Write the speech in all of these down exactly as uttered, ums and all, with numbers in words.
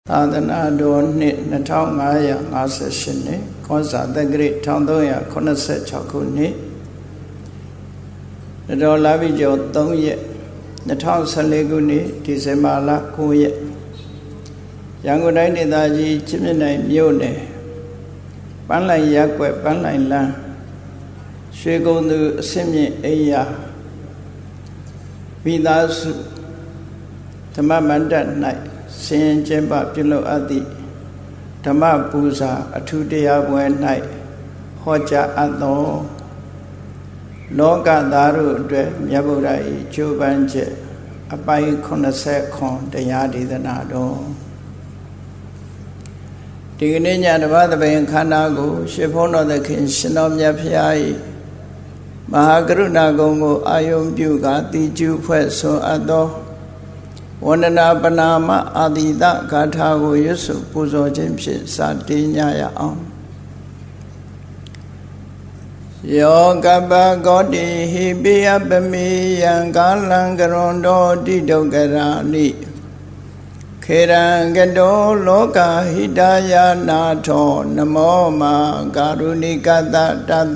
သာသနာတော်နှစ်နှစ်ထောင်ငါးရာငါးဆယ်ရှစ်နှစ်ကောဇာတက္ကရာတစ်ထောင်သုံးရာခုနှစ်ဆယ်ခြောက်ခုနှစ်တော်လာပြီကျော်သုံးရက်နှစ်ထောင်ဆယ်လေးခုနှစ်ဒီဇင်ဘာလကိုးရက်ရန်ကုန်တိုင်းဒေသကြီးချင်းမြင့်နိုင်မြို့နယ်ပန်းလိုင်ရပ်ကွက်ပန်းလိုင်လမ်းရွှေကုန်းသူအစမြင့်အိယာမိသားစုဓမ္မမန္တ၌ဆင်ကျင်းပပြုလုပ်အပ်သည့်ဓမ္မပူဇာအထူးတရားပွဲ၌ဟောကြားအပ်သောလောကသားတို့အတွက်မြတ်ဗုဒ္ဓ၏ကျိုးပန်းချက်အပိုင်းခုနှစ်ဆယ်ခွန်တရားဒေသနာတော်ဒီကနေ့ညဓမ္မသဘင်ခန္ဓာကိုရှေဖုံးတော်သခင်ရှင်တော်မြတ်ဖရာ၏မဟာကရုဏာကုံကိုအာယုံပြုကာတိကျူဖွဲ့ဆွအပ်သောဝန္ဒနာပနာမအာတိတဂါထာကိုရွတ်ဆိုပူဇော်ခြင်းဖြင့်စတင်ညရအောင်ယောကပ္ပဂောတိဟိပိယပမေယံကာလံကရွန်တောတိဒုက္ခရာနိခေရံကတောလောကဟိတယာနာထောနမောမာကာရုဏိကတတတ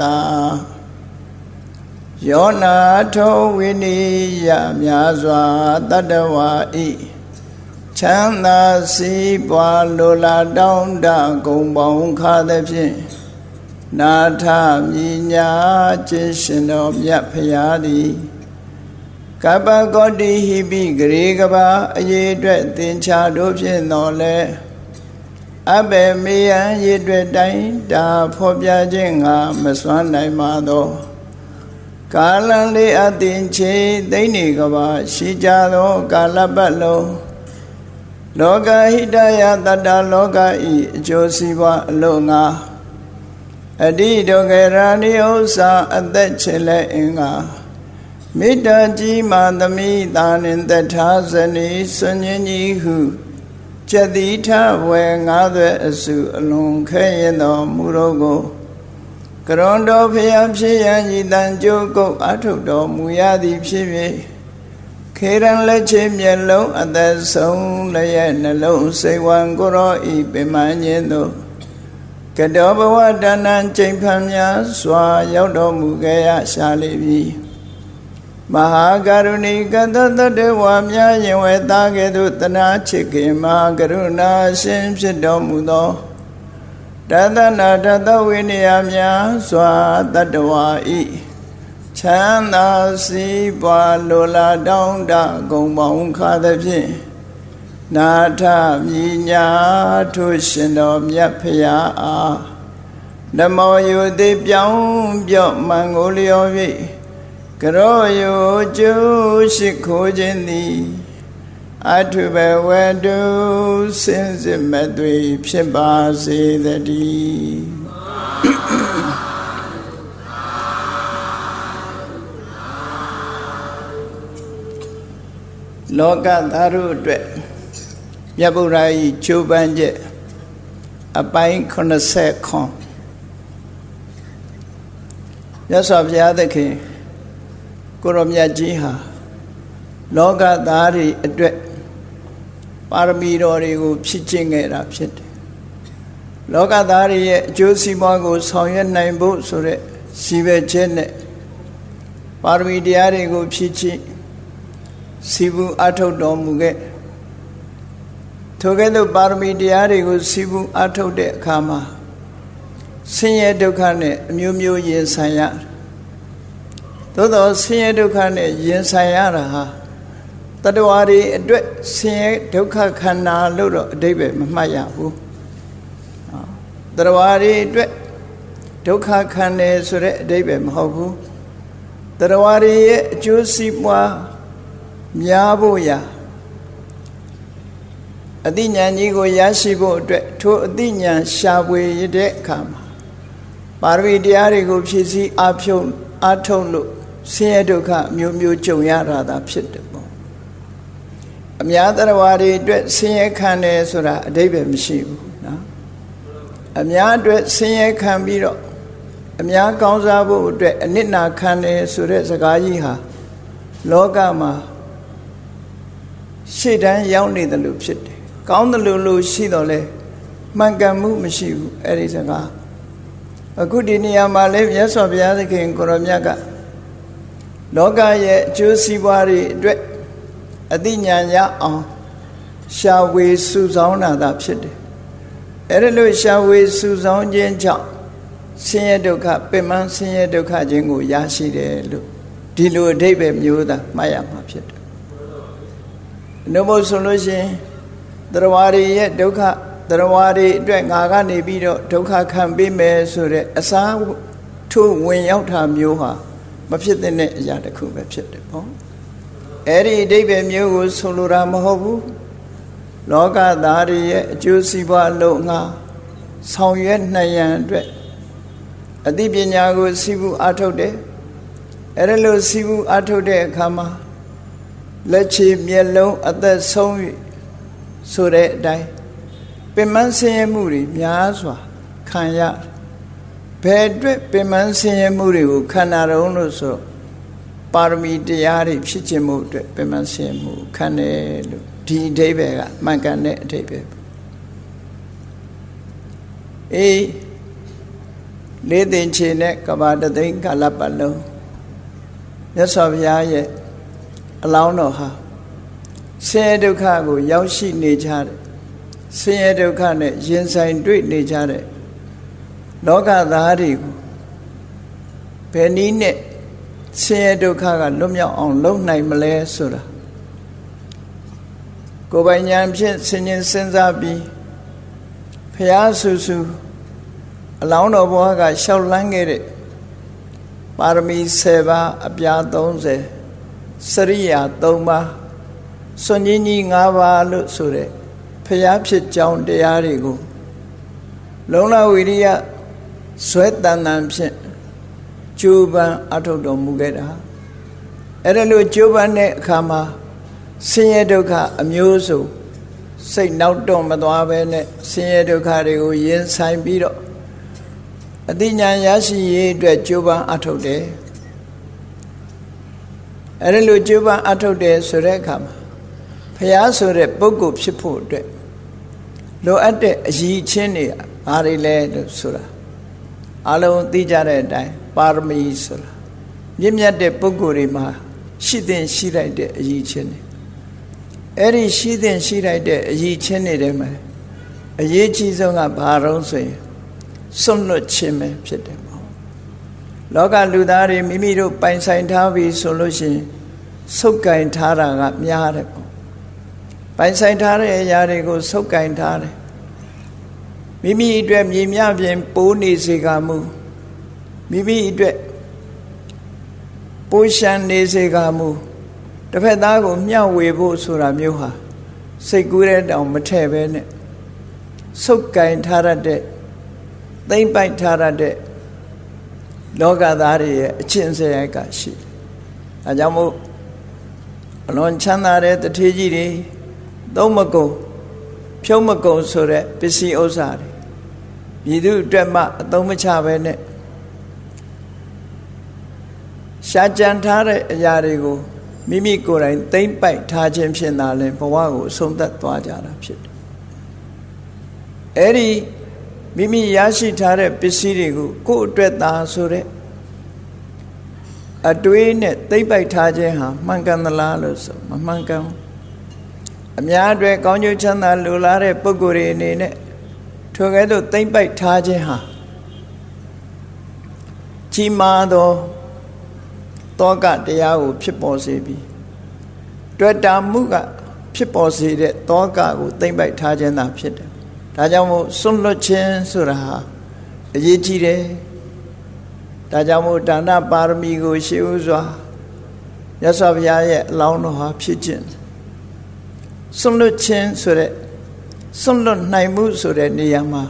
ယောနာထောဝိနိယမြာစွာတတဝါဤချမ်းသာစီးပွားလိုလားတောင်းတဂုံပေါင်းခါသည်ဖြင့်နာထမြညာခြင်းရှင်တော်မြတ်ဖရာသည်ကပ္ပဂောတိဟိပိဂရေကဘာအရေးအတွက်သင်္ချာတို့ဖြင့်တော်လဲအဘယ်မေယံရေးအတွက်တိုင်းဒါဖော်ပြခြင်းငါမစွမ်းနိုင်ပါသောကာလံလေးအသင်ချေသိမ့်နေကဘာရှိကြသောကာလပတ်လုံးလောကဟိတယတတ္တလောကဤအကျိုးစီးပွားအလို့ငါအတိဒုက္ခရာနိဥ္စာအသက်ချေလက်အင်္ဂါမေတ္တာကြီးမာသမိသာနှင့်တထာဇနီစွန်ញင်းကြီးဟုကျက်တိထဝေငါးသွဲအစုအလွန်ခဲရင်တော်မူတော်ကိုကရွန်တော်ဖျားဖြစ်ရန်ဤတန်ကြိုးကုတ်အထုတော်မူရသည်ဖြစ်၍ခေရန်လက်ချေမျက်လုံးအသက်ဆုံးလည်းရဲ့နှလုံးစိတ်ဝံကိုရောဤပင်မညင်းတို့ကတောဘဝတဏ္ဏကျိန်ဖန်များစွာရောက်တော်မူခဲ့ရရှာလိမ့်မည်မဟာကရုဏီကတတတဝါများရင်ဝဲသားကဲ့သို့တနာချစ်ခင်မဟာကရုဏာရှင်ဖြစ်တော်မူသောတသနာတသဝိနည်းများစွာတတဝါဤချမ်းသာစီးပွားလိုလားတောင်းတဂုံပေါင်းခါသည်ဖြင့်နာထမြညာထုရှင်တော်မြတ်ဖရာအားနမောယုတိပြောင်းပြော့မန်ကိုလျော်၍ကရောယုကျုရှိခိုးခြင်းသည်အထုဘဝတုစင်စစ်မသွေဖြစ်ပါစေတည်းလောကသားတို့အတွက်မြတ်ဗုဒ္ဓ၏ကျိုးပန်းချက်အပိုင်းခုနှစ်ဆယ်ခွန်မြတ်စွာဘုရားသခင်ကိုရောမြတ်ကြီးဟာလောကသားတွေအတွက်ပါရမီတော်တွေကိုဖြည့်ကျင့်ခဲ့တာဖြစ်တယ်လောကသားတွေရဲ့အကျိုးစီးပွားကိုဆောင်ရွက်နိုင်ဖို့ဆိုတဲ့စီပဲချက်နဲ့ပါရမီတရားတွေကိုဖြည့်ကျင့်စီဘူးအထုတ်တော်မူခဲ့ထိုကဲ့သို့ပါရမီတရားတွေကိုစီဘူးအထုတ်တဲ့အခါမှာဆင်းရဲဒုက္ခနဲ့အမျိုးမျိုးရင်ဆိုင်ရတယ်သို့သောဆင်းရဲဒုက္ခနဲ့ရင်ဆိုင်ရတာဟာတတ္တဝါတွေအတွက်ဆင်းရဲဒုက္ခခန္ဓာလို့တော့အဓိပ္ပာယ်မမှတ်ရဘူးတတ္တဝါတွေအတွက်ဒုက္ခခန္ဓာဆိုတဲ့အဓိပ္ပာယ်မဟုတ်ဘူးတတ္တဝါတွေရဲ့အကျိုးစီးပွားများဖို့ရာအသိဉာဏ်ကြီးကိုရရှိဖို့အတွက်ထိုအသိဉာဏ်ရှာဖွေရတဲ့အခါမှာပါရမီတရားတွေကိုဖြည့်ဆည်းအဖြုံအထုတ်လို့ဆင်းရဲဒုက္ခမျိုးမျိုးကြုံရတာသာဖြစ်တယ်ပေါ့အများတရဝါတွေအတွက်ဆင်းရဲခံတယ်ဆိုတာအဓိပ္ပာယ်မရှိဘူးနော်အများအတွက်ဆင်းရဲခံပြီးတော့အများကောင်းစားဖို့အတွက်အနစ်နာခံတယ်ဆိုတဲ့စကားကြီးဟာလောကမှာရှေ့တန်းရောက်နေတယ်လို့ဖြစ်တယ်ကောင်းတယ်လို့လို့ရှိတော့လေမှန်ကန်မှုမရှိဘူးအဲ့ဒီစကားအခုဒီနေရာမှာလည်းမြတ်စွာဘုရားသခင်ကိုရောမြတ်ကလောကရဲ့အကျိုးစီးပွားတွေအတွက်အသိဉာဏ်ရအောင်ရှာဝေစုဆောင်းတာသာဖြစ်တယ်အဲ့ဒါလို့ရှာဝေစုဆောင်းခြင်းကြောင့်ဆင်းရဲဒုက္ခပင်မဆင်းရဲဒုက္ခခြင်းကိုရရှိတယ်လို့ဒီလိုအဓိပ္ပာယ်မျိုးသာမှတ်ရမှာဖြစ်တယ်။နှုတ်မို့ဆိုလို့ရှိရင်တရားဝါတွေရဲ့ဒုက္ခတရားဝါတွေအတွက်ငါကနေပြီးတော့ဒုက္ခခံပေးမယ်ဆိုတဲ့အစားထိုးဝင်ရောက်တာမျိုးဟာမဖြစ်တဲ့အရာတစ်ခုပဲဖြစ်တယ်ပေါ့။အဲ့ဒီအဓိပ္ပာယ်မျိုးကိုဆိုလိုတာမဟုတ်ဘူး။လောကသားတွေရဲ့အကျိုးစီးပွားလို့ငါဆောင်ရွက်နိုင်ရန်အတွက်အသိပညာကိုစီးပူးအားထုတ်တယ်အဲ့ဒါလို့စီးပူးအားထုတ်တဲ့အခါမှာလက်ချေမျက်လုံးအသက်ဆုံးဆိုတဲ့အတိုင်းပင်မဆင်းရဲမှုတွေများစွာခံရဘယ်အတွက်ပင်မဆင်းရဲမှုတွေကိုခံရတော့လို့ဆိုပါရမီတရားတွေဖြစ်ခြင်းမှုအတွက်ပင်မဆင်းရဲမှုခံတယ်လို့ဒီအဓိပ္ပာယ်ကမှန်ကန်တဲ့အဓိပ္ပာယ်အေးလေးသိင်ချေနဲ့ကဘာတသိန်းကာလပတ်လုံးမြတ်စွာဘုရားရဲ့အလောင်းတော်ဟာဆင်းရဲဒုက္ခကိုရောက်ရှိနေကြတယ်ဆင်းရဲဒုက္ခနဲ့ရင်ဆိုင်တွေ့နေကြတဲ့လောကသားတွေကိုဘယ်နည်းနဲ့ဆင်းရဲဒုက္ခကလွတ်မြောက်အောင်လုပ်နိုင်မလဲဆိုတာကိုယ်ပိုင်ဉာဏ်ဖြင့်ဆင်ခြင်စဉ်းစားပြီးဘုရားဆူဆူအလောင်းတော်ဘုရားကလျှောက်လန်းခဲ့တဲ့ပါရမီဆယ်ပါးအပြာသုံးဆယ်စရိယာသုံးပါးစွန့်ကြီးကြီး၅ပါးလို့ဆိုတဲ့ဘုရားဖြစ်ကြောင်းတရားတွေကိုလုံလဝိရိယဇွဲတန်တန်ဖြင့်ကြိုးပမ်းအထောက်တော်မူခဲ့တာအဲ့ဒါလို့ကြိုးပမ်းတဲ့အခါမှာဆင်းရဲဒုက္ခအမျိုးစုံစိတ်နောက်တော့မသွားပဲနဲ့ဆင်းရဲဒုက္ခတွေကိုရင်ဆိုင်ပြီးတော့အသိဉာဏ်ရရှိရေးအတွက်ကြိုးပမ်းအထောက်တယ်အဲ့ဒါလို့ကြိုးပမ်းအထောက်တယ်ဆိုတဲ့အခါမှာဘုရားဆိုတဲ့ပုဂ္ဂိုလ်ဖြစ်ဖို့အတွက်လိုအပ်တဲ့အရည်ချင်းတွေဘာတွေလဲလို့ဆိုတာအလုံးသိကြတဲ့အတိုင်းပါရမီဆိုတာမြင့်မြတ်တဲ့ပုဂ္ဂိုလ်တွေမှာရှိတဲ့ရှိလိုက်တဲ့အရည်ချင်းတွေအဲ့ဒီရှိတဲ့ရှိလိုက်တဲ့အရည်ချင်းတွေထဲမှာအရေးကြီးဆုံးကဘာတော့ဆိုရင်စွန့်လွတ်ခြင်းပဲဖြစ်တယ်ပေါ့လောကလူသားတွေမိမိတို့ပိုင်ဆိုင်ထားပြီဆိုလို့ရှိရင်ဆုပ်ကင်ထားတာကများတယ်ပေါ့ပိုင်ဆိုင်ထားတဲ့အရာတွေကိုဆုပ်ကင်ထားတယ်မိမိအတွက်မြေမြပြင်ပိုးနေစေကမူမိမိအတွက်ပိုးရှမ်းနေစေကမူတစ်ဖက်သားကိုမျှဝေဖို့ဆိုတာမျိုးဟာစိတ်ကူးတဲ့တောင်မထည့်ပဲနဲ့ဆုပ်ကင်ထားရတဲ့သိမ့်ပိုက်ထားရတဲ့လောကသားတွေရဲ့အချင်းစရိုက်ကရှိတယ်။အဲကြောင့်မို့အလွန်ချမ်းသာတဲ့တထေးကြီးတွေသုံးမကုန်ဖြုံးမကုန်ဆိုတဲ့ပစ္စည်းဥစ္စာတွေပြည်သူအတွက်မှအသုံးမချပဲနဲ့ရှားကြံထားတဲ့အရာတွေကိုမိမိကိုယ်တိုင်သိမ့်ပိုက်ထားခြင်းဖြင့်သာလျှင်ဘဝကိုအဆုံးသတ်သွားကြတာဖြစ်တယ်။အဲဒီမိမိရရှိထားတဲ့ပစ္စည်းတွေကိုကိုယ့်အတွက်သာဆိုတဲ့အတွေးနဲ့သိမ့်ပိုက်ထားခြင်းဟာမှန်ကန်သလားလို့ဆိုမမှန်ကန်ဘူးအများအတွက်ကောင်းကျိုးချမ်းသာလိုလားတဲ့ပုဂ္ဂိုလ်တွေအနေနဲ့ထိုကဲ့သို့သိမ့်ပိုက်ထားခြင်းဟာကြီးမားသောတောကတရားကိုဖြစ်ပေါ်စေပြီးတွေ့တာမှုကဖြစ်ပေါ်စေတဲ့တောကကိုသိမ့်ပိုက်ထားခြင်းသာဖြစ်တယ်ဒါကြောင့်မို့စွန့်လွတ်ခြင်းဆိုတာဟာအရေးကြီးတယ်ဒါကြောင့်မို့ဒါနပါရမီကိုရှေးဥစွာမြတ်စွာဘုရားရဲ့အလောင်းတော်ဟာဖြစ်ခြင်းစွန့်လွတ်ခြင်းဆိုတဲ့စွန့်လွတ်နိုင်မှုဆိုတဲ့နေရာမှာ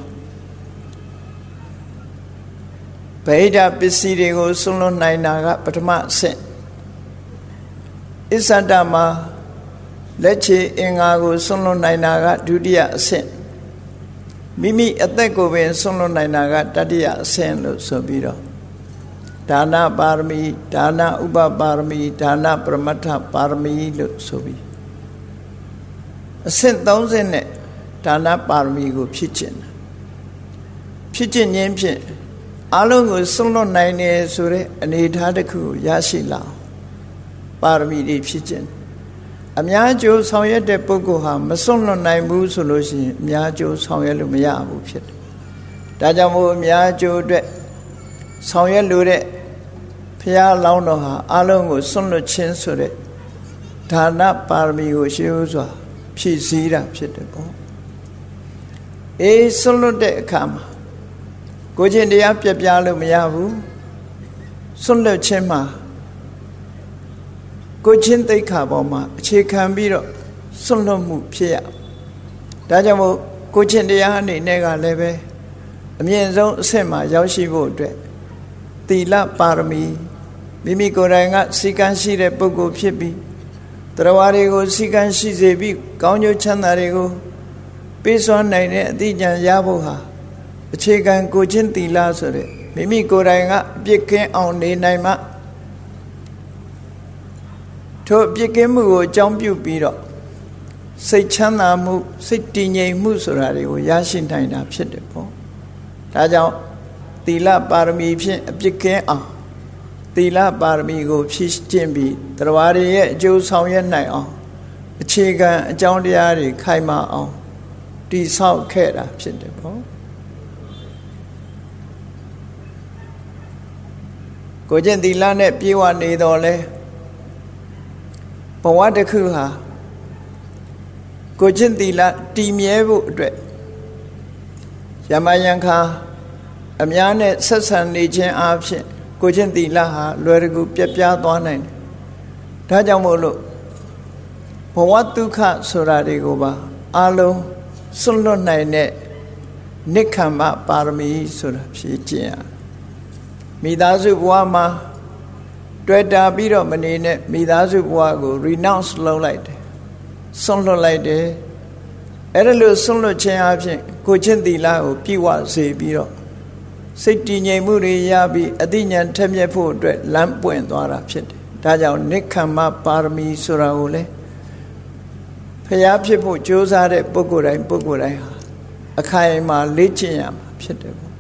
ဗိဓပစ္စည်းတွေကိုစွန့်လွတ်နိုင်တာကပထမအဆင့်အစ္ဆဒမှာလက်ချေအင်္ဂါကိုစွန့်လွတ်နိုင်တာကဒုတိယအဆင့်မိမိအသက်ကိုပင်စွန့်လွတ်နိုင်တာကတတိယအဆင့်လို့ဆိုပြီးတော့ဒါနပါရမီဒါနဥပပါရမီဒါနပရမတ္ထပါရမီလို့ဆိုပြီးအဆင့်သုံးဆင့်နဲ့ဒါနပါရမီကိုဖြစ်ခြင်းဖြစ်ခြင်းချင်းဖြင့်အလုံးကိုစွန့်လွတ်နိုင်တယ်ဆိုတဲ့အနေအထားတစ်ခုကိုရရှိလာပါရမီတွေဖြစ်ခြင်းအများကျိုးဆောင်ရွက်တဲ့ပုဂ္ဂိုလ်ဟာမစွန့်လွတ်နိုင်ဘူးဆိုလို့ရှိရင်အများကျိုးဆောင်ရွက်လို့မရဘူးဖြစ်တယ်ဒါကြောင့်မို့အများကျိုးအတွက်ဆောင်ရွက်လို့တဲ့ဘုရားလောင်းတော်ဟာအလုံးကိုစွန့်လွတ်ခြင်းဆိုတဲ့ဒါနပါရမီကိုရှေးဥစွာဖြည့်ဆည်းတာဖြစ်တယ်ပေါ့အေးစွန့်လွတ်တဲ့အခါမှာကိုချင်းတရားပြပြလို့မရဘူးစွန့်လွတ်ခြင်းမှာကိုချင်းသိက္ခာပေါ်မှာအခြေခံပြီးတော့စွန့်လွတ်မှုဖြစ်ရဒါကြောင့်မို့ကိုချင်းတရားအနေနဲ့ကလည်းပဲအမြင့်ဆုံးအဆင့်မှာရောက်ရှိဖို့အတွက်သီလပါရမီမိမိကိုယ်တိုင်ကစီကံရှိတဲ့ပုဂ္ဂိုလ်ဖြစ်ပြီးတရားဝါတွေကိုစီကံရှိစေပြီးကောင်းကျိုးချမ်းသာတွေကိုပေးစွမ်းနိုင်တဲ့အသိဉာဏ်ရဖို့ဟာအခြေခံကိုချင်းသီလဆိုတဲ့မိမိကိုယ်တိုင်ကအပြစ်ကင်းအောင်နေနိုင်မှထိုအပြစ်ကင်းမှုကိုအကြောင်းပြုပြီးတော့စိတ်ချမ်းသာမှုစိတ်တည်ငြိမ်မှုဆိုတာတွေကိုရရှိနိုင်တာဖြစ်တယ်ပေါ့ဒါကြောင့်သီလပါရမီဖြင့်အပြစ်ကင်းအောင်သီလပါရမီကိုဖြည့်ကျင့်ပြီးတရားတွေရဲ့အကျိုးဆောင်ရွက်နိုင်အောင်အခြေခံအကြောင်းတရားတွေခိုင်မာအောင်တည်ဆောက်ခဲ့တာဖြစ်တယ်ပေါ့ကိုကျင့်သီလနဲ့ပြေဝနေတော်လဲဘဝတစ်ခုဟာကိုကျင့်သီလတည်မြဲဖို့အတွက်ယမယံခါအများနဲ့ဆက်ဆံနေခြင်းအပြင်ကိုကျင့်သီလဟာလွယ်ကူပြပြသွားနိုင်တယ်ဒါကြောင့်မို့လို့ဘဝဒုက္ခဆိုတာတွေကိုပါအလုံးစွန့်လွတ်နိုင်တဲ့နိက္ခမ္မပါရမီဆိုတာဖြည့်ကျင့်ရမိသားစုဘဝမှာတွေ့တာပြီးတော့မနေနဲ့မိသားစုဘဝကို renounce လုပ်လိုက်တယ်စွန့်လွတ်လိုက်တယ်အဲ့ဒါလို့စွန့်လွတ်ခြင်းအပြင်ကိုချင်းသီလကိုပြည့်ဝစေပြီးတော့စိတ်တည်ငြိမ်မှုတွေရပြီးအသိဉာဏ်ထက်မြက်ဖို့အတွက်လမ်းပွင့်သွားတာဖြစ်တယ်ဒါကြောင့်နိက္ခမ္မပါရမီဆိုတာကိုလေဖျားဖြစ်ဖို့ကြိုးစားတဲ့ပုဂ္ဂိုလ်တိုင်းပုဂ္ဂိုလ်တိုင်းဟာအခိုင်အမာလေ့ကျင့်ရမှာဖြစ်တယ်ပေါ့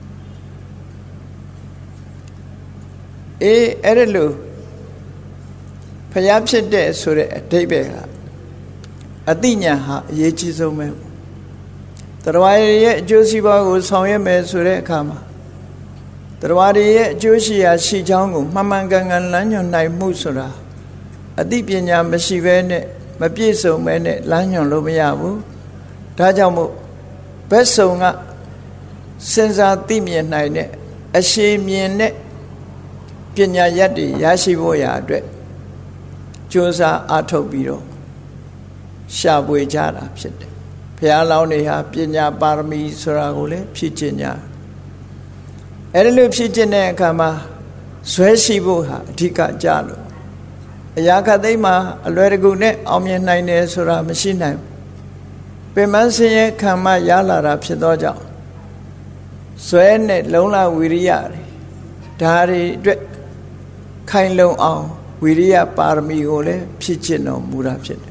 အေးအဲ့ဒါလို့ဖျားဖြစ်တဲ့ဆိုတဲ့အဓိပ္ပာယ်ကအသိဉာဏ်ဟာအရေးကြီးဆုံးပဲတရားရဲ့အကျိုးစီးပွားကိုဆောင်ရွက်မယ်ဆိုတဲ့အခါမှာတရားရဲ့အကျိုးရှိရာရှိချောင်းကိုမှန်မှန်ကန်ကန်လမ်းညွှန်နိုင်မှုဆိုတာအသိပညာမရှိဘဲနဲ့မပြည့်စုံဘဲနဲ့လမ်းညွှန်လို့မရဘူးဒါကြောင့်မို့ဘက်စုံကစဉ်းစားသိမြင်နိုင်တဲ့အရှိမြင်တဲ့ပညာရတ်တွေရရှိဖို့ရာအတွက်ကြိုးစားအားထုတ်ပြီးတော့ရှာဖွေကြတာဖြစ်တယ်ဘုရားလောင်းတွေဟာပညာပါရမီဆိုတာကိုလည်းဖြည့်ကျင့်ကြအဲ့ဒါလို့ဖြည့်ကျင့်တဲ့အခါမှာဇွဲရှိဖို့ဟာအဓိကကြလို့အရာခတ်သိမ်းမှာအလွယ်တကူနဲ့အောင်မြင်နိုင်တယ်ဆိုတာမရှိနိုင်ဘူးပင်မဆင်းရဲခံမှရလာတာဖြစ်သောကြောင့်ဇွဲနဲ့လုံလဝိရိယတွေဒါတွေအတွက်ခိုင်လုံအောင်ဝိရိယပါရမီကိုလည်းဖြည့်ကျင့်တော်မူတာဖြစ်တယ်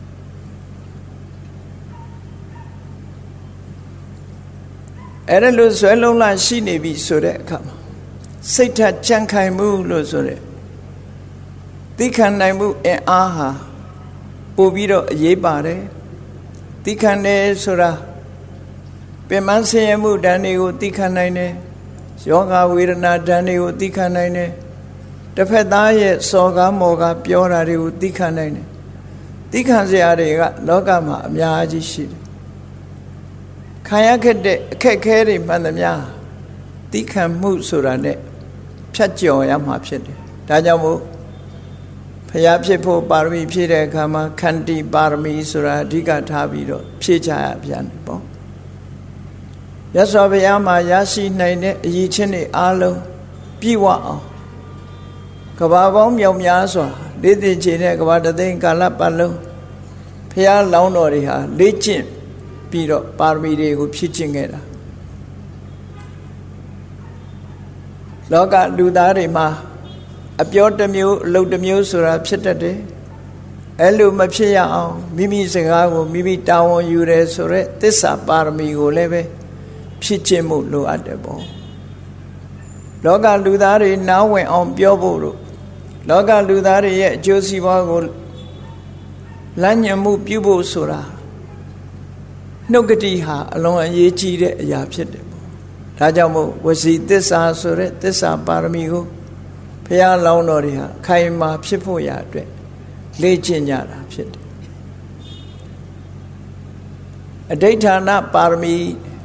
အဲ့ဒါလို့ဇွဲလုံးလာရှိနေပြီဆိုတဲ့အခါမှာစိတ်ထကြံ့ခိုင်မှုလို့ဆိုတဲ့သိခံနိုင်မှုအင်အားဟာပို့ပြီးတော့အရေးပါတယ်သိခံတယ်ဆိုတာပင်မဆင်းရဲမှုဓာတ်တွေကိုသိခံနိုင်တယ်ယောဂဝေဒနာဓာတ်တွေကိုသိခံနိုင်တယ်တစ်ဖက်သားရဲ့စော်ကားမော်ကားပြောတာတွေကိုသိခံနိုင်တယ်သိခံစရာတွေကလောကမှာအများကြီးရှိတယ်ခံရခဲ့တဲ့အခက်ခဲတွေမှန်သမျှသိခံမှုဆိုတာနဲ့ဖြတ်ကျော်ရမှာဖြစ်တယ်ဒါကြောင့်မို့ဖျားဖြစ်ဖို့ပါရမီဖြည့်တဲ့အခါမှာခန္တီပါရမီဆိုတာအဓိကထားပြီးတော့ဖြည့်ချရပြန်တယ်ပေါ့ရသော်ဘုရားမှာရရှိနိုင်တဲ့အရည်ချင်းတွေအားလုံးပြည့်ဝအောင်ကဘာပေါင်းမြောက်များစွာလေးသိချေတဲ့ကဘာတသိန်းကာလပတ်လုံးဖျားလောင်းတော်တွေဟာလေ့ကျင့်ပြီးတော့ပါရမီတွေကိုဖြည့်ကျင့်ခဲ့တာလောကလူသားတွေမှာအပြောတစ်မျိုးအလုပ်တစ်မျိုးဆိုတာဖြစ်တတ်တယ်အဲ့လိုမဖြစ်ရအောင်မိမိစကားကိုမိမိတာဝန်ယူရဲဆိုရဲသစ္စာပါရမီကိုလည်းပဲဖြစ်ခြင်းမှုလိုအပ်တယ်ပေါ့လောကလူသားတွေနားဝင်အောင်ပြောဖို့လို့လောကလူသားတွေရဲ့အကျိုးစီးပွားကိုလမ်းညွှန်မှုပြုဖို့ဆိုတာနှုတ်ကတိဟာအလွန်အရေးကြီးတဲ့အရာဖြစ်တယ်ပေါ့ဒါကြောင့်မို့ဝစီသစ္စာဆိုတဲ့သစ္စာပါရမီကိုဘုရားလောင်းတော်တွေဟာခိုင်မာဖြစ်ဖို့ရာအတွက်လေ့ကျင့်ကြတာဖြစ်တယ်အဋိဋ္ဌာဏပါရမီ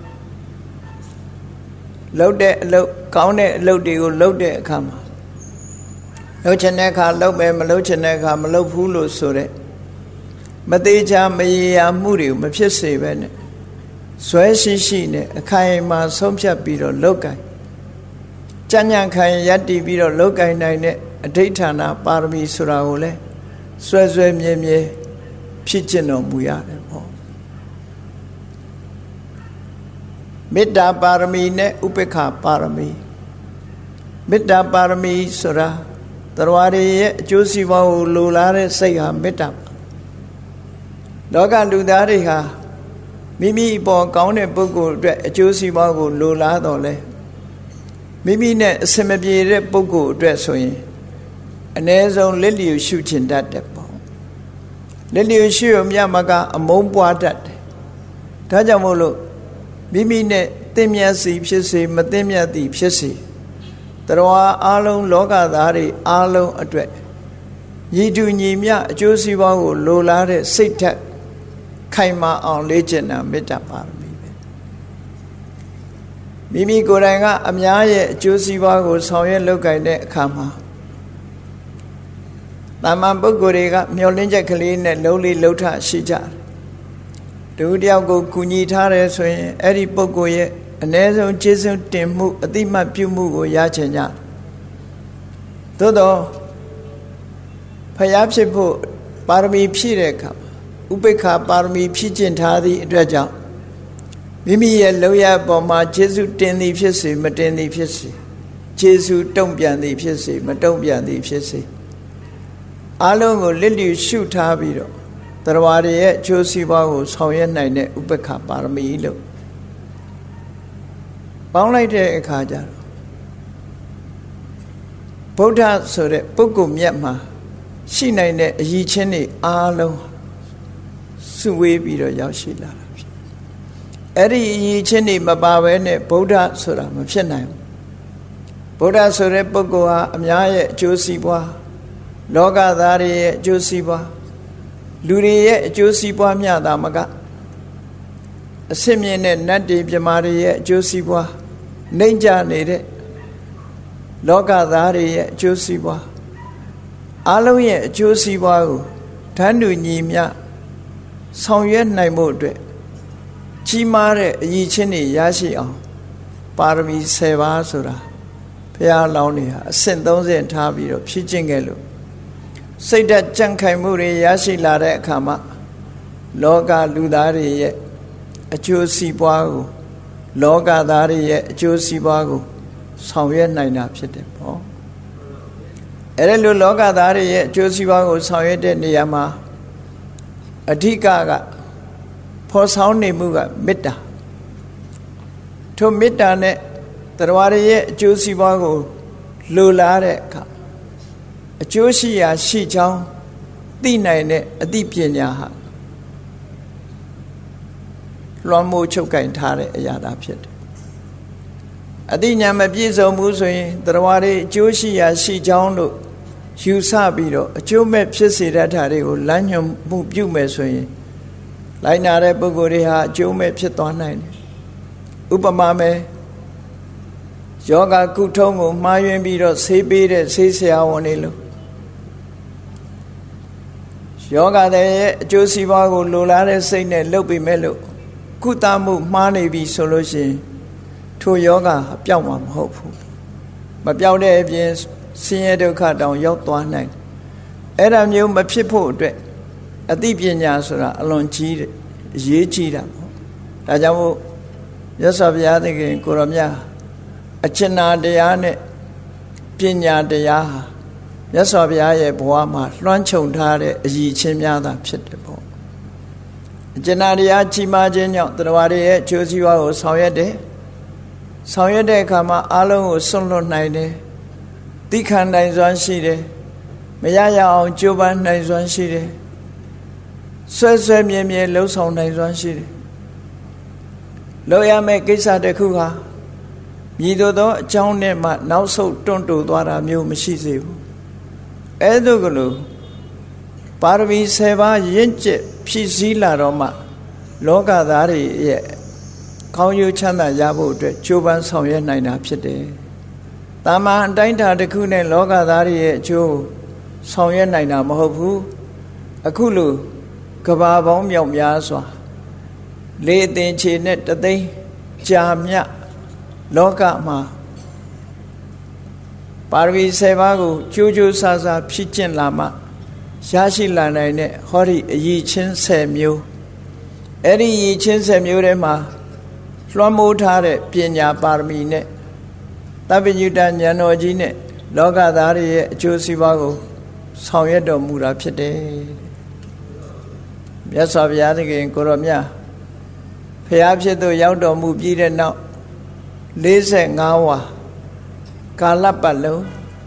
လုပ်တဲ့အလုပ်ကောင်းတဲ့အလုပ်တွေကိုလုပ်တဲ့အခါမှာလုပ်ချင်တဲ့အခါလုပ်မယ်မလုပ်ချင်တဲ့အခါမလုပ်ဘူးလို့ဆိုတဲ့မသေးချာမရေရာမှုတွေကိုမဖြစ်စေပဲနဲ့ဇွဲရှိရှိနဲ့အခိုင်အမာဆုံးဖြတ်ပြီးတော့လုပ်ကိုင်ကြံ့ကြံ့ခိုင်ရည်တည်ပြီးတော့လုပ်ကိုင်နိုင်တဲ့အဋိဋ္ဌာဏပါရမီဆိုတာကိုလည်းဆွဲဆွဲမြဲမြဲဖြစ်ကျင့်တော်မူရတယ်ပေါ့မေတ္တာပါရမီနဲ့ဥပေက္ခပါရမီမေတ္တာပါရမီဆိုတာတရားတွေရဲ့အကျိုးစီးပွားကိုလိုလားတဲ့စိတ်ဟာမေတ္တာလောကလူသားတွေဟာမိမိအပေါ်ကောင်းတဲ့ပုဂ္ဂိုလ်အတွက်အကျိုးစီးပွားကိုလိုလားတော့လဲမိမိနဲ့အစမပြေတဲ့ပုဂ္ဂိုလ်အတွက်ဆိုရင်အ ਨੇ ဆုံးလက်လျူရှုချင်တတ်တယ်ပေါ့လက်လျူရှုရမြမကအမုန်းပွားတတ်တယ်ဒါကြောင့်မို့လို့မိမိနဲ့သင်မြတ်စီဖြစ်စေမသင်မြတ်သည်ဖြစ်စေတရားအလုံးလောကသားတွေအလုံးအတွက်ညီတူညီမျှအကျိုးစီးပွားကိုလိုလားတဲ့စိတ်ဓာတ်ခိုင်မာအောင်လေ့ကျင့်တာမေတ္တာပါရမီပဲမိမိကိုယ်တိုင်ကအများရဲ့အကျိုးစီးပွားကိုဆောင်ရွက်လုပ်ကိုင်တဲ့အခါမှာတာမန်ပုဂ္ဂိုလ်တွေကမျောလင်းချက်ကလေးနဲ့လုံးလေးလှုပ်ထရှိကြတယ်တူတယောက်ကိုကူညီထားတယ်ဆိုရင်အဲ့ဒီပုဂ္ဂိုလ်ရဲ့အ ਨੇ ဆုံးကျေးဇူးတင်မှုအတိမတ်ပြုမှုကိုရချင်ကြသို့တော့ဖယားဖြစ်ဖို့ပါရမီဖြည့်တဲ့အခါဥပေက္ခပါရမီဖြည့်ကျင့်ထားသည့်အတွက်ကြောင့်မိမိရဲ့လောက်ရပေါ်မှာကျေးဇူးတင်သည်ဖြစ်စေမတင်သည်ဖြစ်စေကျေးဇူးတုံ့ပြန်သည်ဖြစ်စေမတုံ့ပြန်သည်ဖြစ်စေအလုံးကိုလစ်လျူရှုထားပြီးတော့တရားတွေရဲ့အကျိုးစီးပွားကိုဆောင်ရွက်နိုင်တဲ့ဥပေက္ခပါရမီလို့ပေါင်းလိုက်တဲ့အခါကျတော့ဗုဒ္ဓဆိုတဲ့ပုဂ္ဂိုလ်မြတ်မှာရှိနိုင်တဲ့အရည်ချင်းတွေအားလုံးစုဝေးပြီးတော့ရောက်ရှိလာတာဖြစ်အဲ့ဒီအရည်ချင်းတွေမပါဘဲနဲ့ဗုဒ္ဓဆိုတာမဖြစ်နိုင်ဘူးဗုဒ္ဓဆိုတဲ့ပုဂ္ဂိုလ်ဟာအများရဲ့အကျိုးစီးပွားလောကသားတွေရဲ့အကျိုးစီးပွားလူတွေရဲ့အကျိုးစီးပွားမျှတာမကအစစ်မြင့်တဲ့နတ်တွေပြမာတွေရဲ့အကျိုးစီးပွားနှိမ့်ကြနေတဲ့လောကသားတွေရဲ့အကျိုးစီးပွားအလုံးရဲ့အကျိုးစီးပွားကိုဓာတ်တူညီမျှဆောင်ရွက်နိုင်ဖို့အတွက်ကြီးမားတဲ့အရည်ချင်းတွေရရှိအောင်ပါရမီဆယ်ပါးဆိုတာဘုရားလောင်းတွေဟာအဆင့်သုံးဆင့်ထားပြီးတော့ဖြည့်ကျင့်ခဲ့လို့စိတ်ဓာတ်ကြံ့ခိုင်မှုတွေရရှိလာတဲ့အခါမှာလောကလူသားတွေရဲ့အကျိုးစီးပွားကိုလောကသားတွေရဲ့အကျိုးစီးပွားကိုဆောင်ရွက်နိုင်တာဖြစ်တယ်ပေါ့အဲ့ဒါလိုလောကသားတွေရဲ့အကျိုးစီးပွားကိုဆောင်ရွက်တဲ့နေရာမှာအဓိကကဖော်ဆောင်နေမှုကမေတ္တာထိုမေတ္တာနဲ့တရားတွေရဲ့အကျိုးစီးပွားကိုလိုလားတဲ့အခါအကျိုးရှိရာရှိချောင်းသိနိုင်တဲ့အသိပညာဟာလွန်မိုးချုပ်ကင်ထားတဲ့အရာသာဖြစ်တယ်အသိဉာဏ်မပြည့်စုံဘူးဆိုရင်တရားတွေအကျိုးရှိရာရှိချောင်းလို့ယူဆပြီးတော့အကျိုးမဲ့ဖြစ်စေတတ်တာတွေကိုလမ်းညွှန်မှုပြုမယ်ဆိုရင်လိုက်နာတဲ့ပုဂ္ဂိုလ်တွေဟာအကျိုးမဲ့ဖြစ်သွားနိုင်တယ်ဥပမာမဲ့ယောဂကုထုံးကိုမှားယွင်းပြီးတော့ဆေးပေးတဲ့ဆေးဆရာဝန်တွေလို့ယောဂတဲ့ရဲ့အကျိုးစီးပွားကိုလိုလားတဲ့စိတ်နဲ့လုပ်ပြီးမဲ့လို့ကုသမှုမှားနေပြီဆိုလို့ရှိရင်ထိုယောဂပျောက်မှာမဟုတ်ဘူးမပျောက်တဲ့အပြင်ဆင်းရဲဒုက္ခတောင်ရောက်သွားနိုင်အဲ့ဒါမျိုးမဖြစ်ဖို့အတွက်အသိပညာဆိုတာအလွန်ကြီးတယ်အရေးကြီးတာပေါ့ဒါကြောင့်မို့ရသော်ဘုရားသခင်ကိုရောမြတ်အချင်နာတရားနဲ့ပညာတရားဟာမြတ်စွာဘုရားရဲ့ဘဝမှာလွှမ်းခြုံထားတဲ့အရည်ချင်းများသာဖြစ်တယ်ပေါ့အကျဉ်းတရားကြီးမားခြင်းကြောင့်တရားတွေရဲ့အကျိုးစီးပွားကိုဆောင်ရွက်တယ်ဆောင်ရွက်တဲ့အခါမှာအလုံးကိုစွန့်လွတ်နိုင်တယ်သိခံနိုင်စွမ်းရှိတယ်မရရအောင်ကြိုးပမ်းနိုင်စွမ်းရှိတယ်ဆွဲဆွဲမြဲမြဲလှုပ်ဆောင်နိုင်စွမ်းရှိတယ်လုပ်ရမယ့်ကိစ္စတစ်ခုဟာမြည်သောသောအကြောင်းနဲ့မှနောက်ဆုတ်တွန့်တိုသွားတာမျိုးမရှိစေဘူးအဲဒါကလို့ပါရမီဆယ်ပါးရင့်ကျက်ဖြည့်ဆည်းလာတော့မှလောကသားတွေရဲ့ကောင်းကျိုးချမ်းသာရဖို့အတွက်ကြိုးပမ်းဆောင်ရွက်နိုင်တာဖြစ်တယ်။တာမန်အတိုင်းအတာတစ်ခုနဲ့လောကသားတွေရဲ့အကျိုးဆောင်ရွက်နိုင်တာမဟုတ်ဘူး။အခုလိုကဘာပေါင်းမြောက်များစွာလေအသင်ခြေနဲ့တသိန်းကြာမြတ်လောကမှာပါရမီဆယ်ပါးကိုကြိုးကြိုးစားစားဖြည့်ကျင့်လာမှရရှိလာနိုင်တဲ့ဟောဒီအရည်ချင်းဆယ်မျိုးအဲ့ဒီအရည်ချင်းဆယ်မျိုးထဲမှာလွှမ်းမိုးထားတဲ့ပညာပါရမီနဲ့တပ္ပညုတဉာဏ်တော်ကြီးနဲ့လောကသားတွေရဲ့အကျိုးစီးပွားကိုဆောင်ရွက်တော်မူတာဖြစ်တယ်မြတ်စွာဘုရားသခင်ကိုရောမြတ်ဖျားဖြစ်သူရောက်တော်မူပြီးတဲ့နောက်လေးဆယ်ငါးဝါကာလပတ်လုံး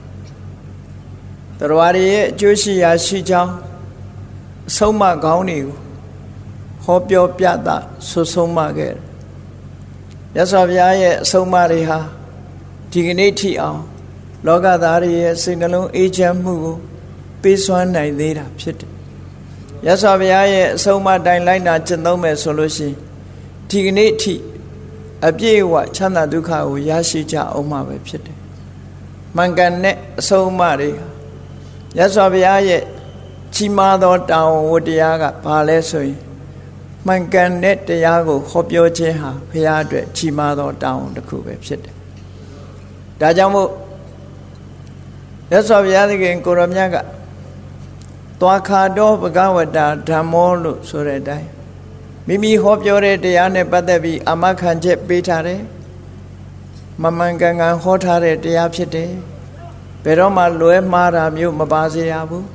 တရားတွေရဲ့အကျိုးရှိရာရှိကြောင်းအဆုံးအမကောင်းတွေကိုဟောပြောပြတာဆွဆုံးမခဲ့မြတ်စွာဘုရားရဲ့အဆုံးအမတွေဟာဒီကနေ့ထိအောင်လောကသားတွေရဲ့စိတ်နှလုံးအေးချမ်းမှုကိုပေးစွမ်းနိုင်သေးတာဖြစ်တယ်မြတ်စွာဘုရားရဲ့အဆုံးအမတိုင်းလိုက်နာကျင့်သုံးမယ်ဆိုလို့ရှိရင်ဒီကနေ့ထိအပြည့်အဝချမ်းသာဒုက္ခကိုရရှိကြအောင်မှာပဲဖြစ်တယ်မှန်ကန်တဲ့အဆုံးအမတွေမြတ်စွာဘုရားရဲ့ကြီးမားသောတာဝန်ဝတ္တရားကဘာလဲဆိုရင်မှန်ကန်တဲ့တရားကိုဟောပြောခြင်းဟာဘုရားအတွက်ကြီးမားသောတာဝန်တစ်ခုပဲဖြစ်တယ်။ဒါကြောင့်မို့မြတ်စွာဘုရားသခင်ကိုရောမြတ်ကသွားခါတော်ဘဂဝတာဓမ္မောလို့ဆိုတဲ့အတိုင်းမိမိဟောပြောတဲ့တရားနဲ့ပတ်သက်ပြီးအာမခံချက်ပေးထားတယ်။မမှန်ကန်ကန်ဟောထားတဲ့တရားဖြစ်တယ်။ဘယ်တော့မှလွဲမှားတာမျိုးမပါစေရဘူး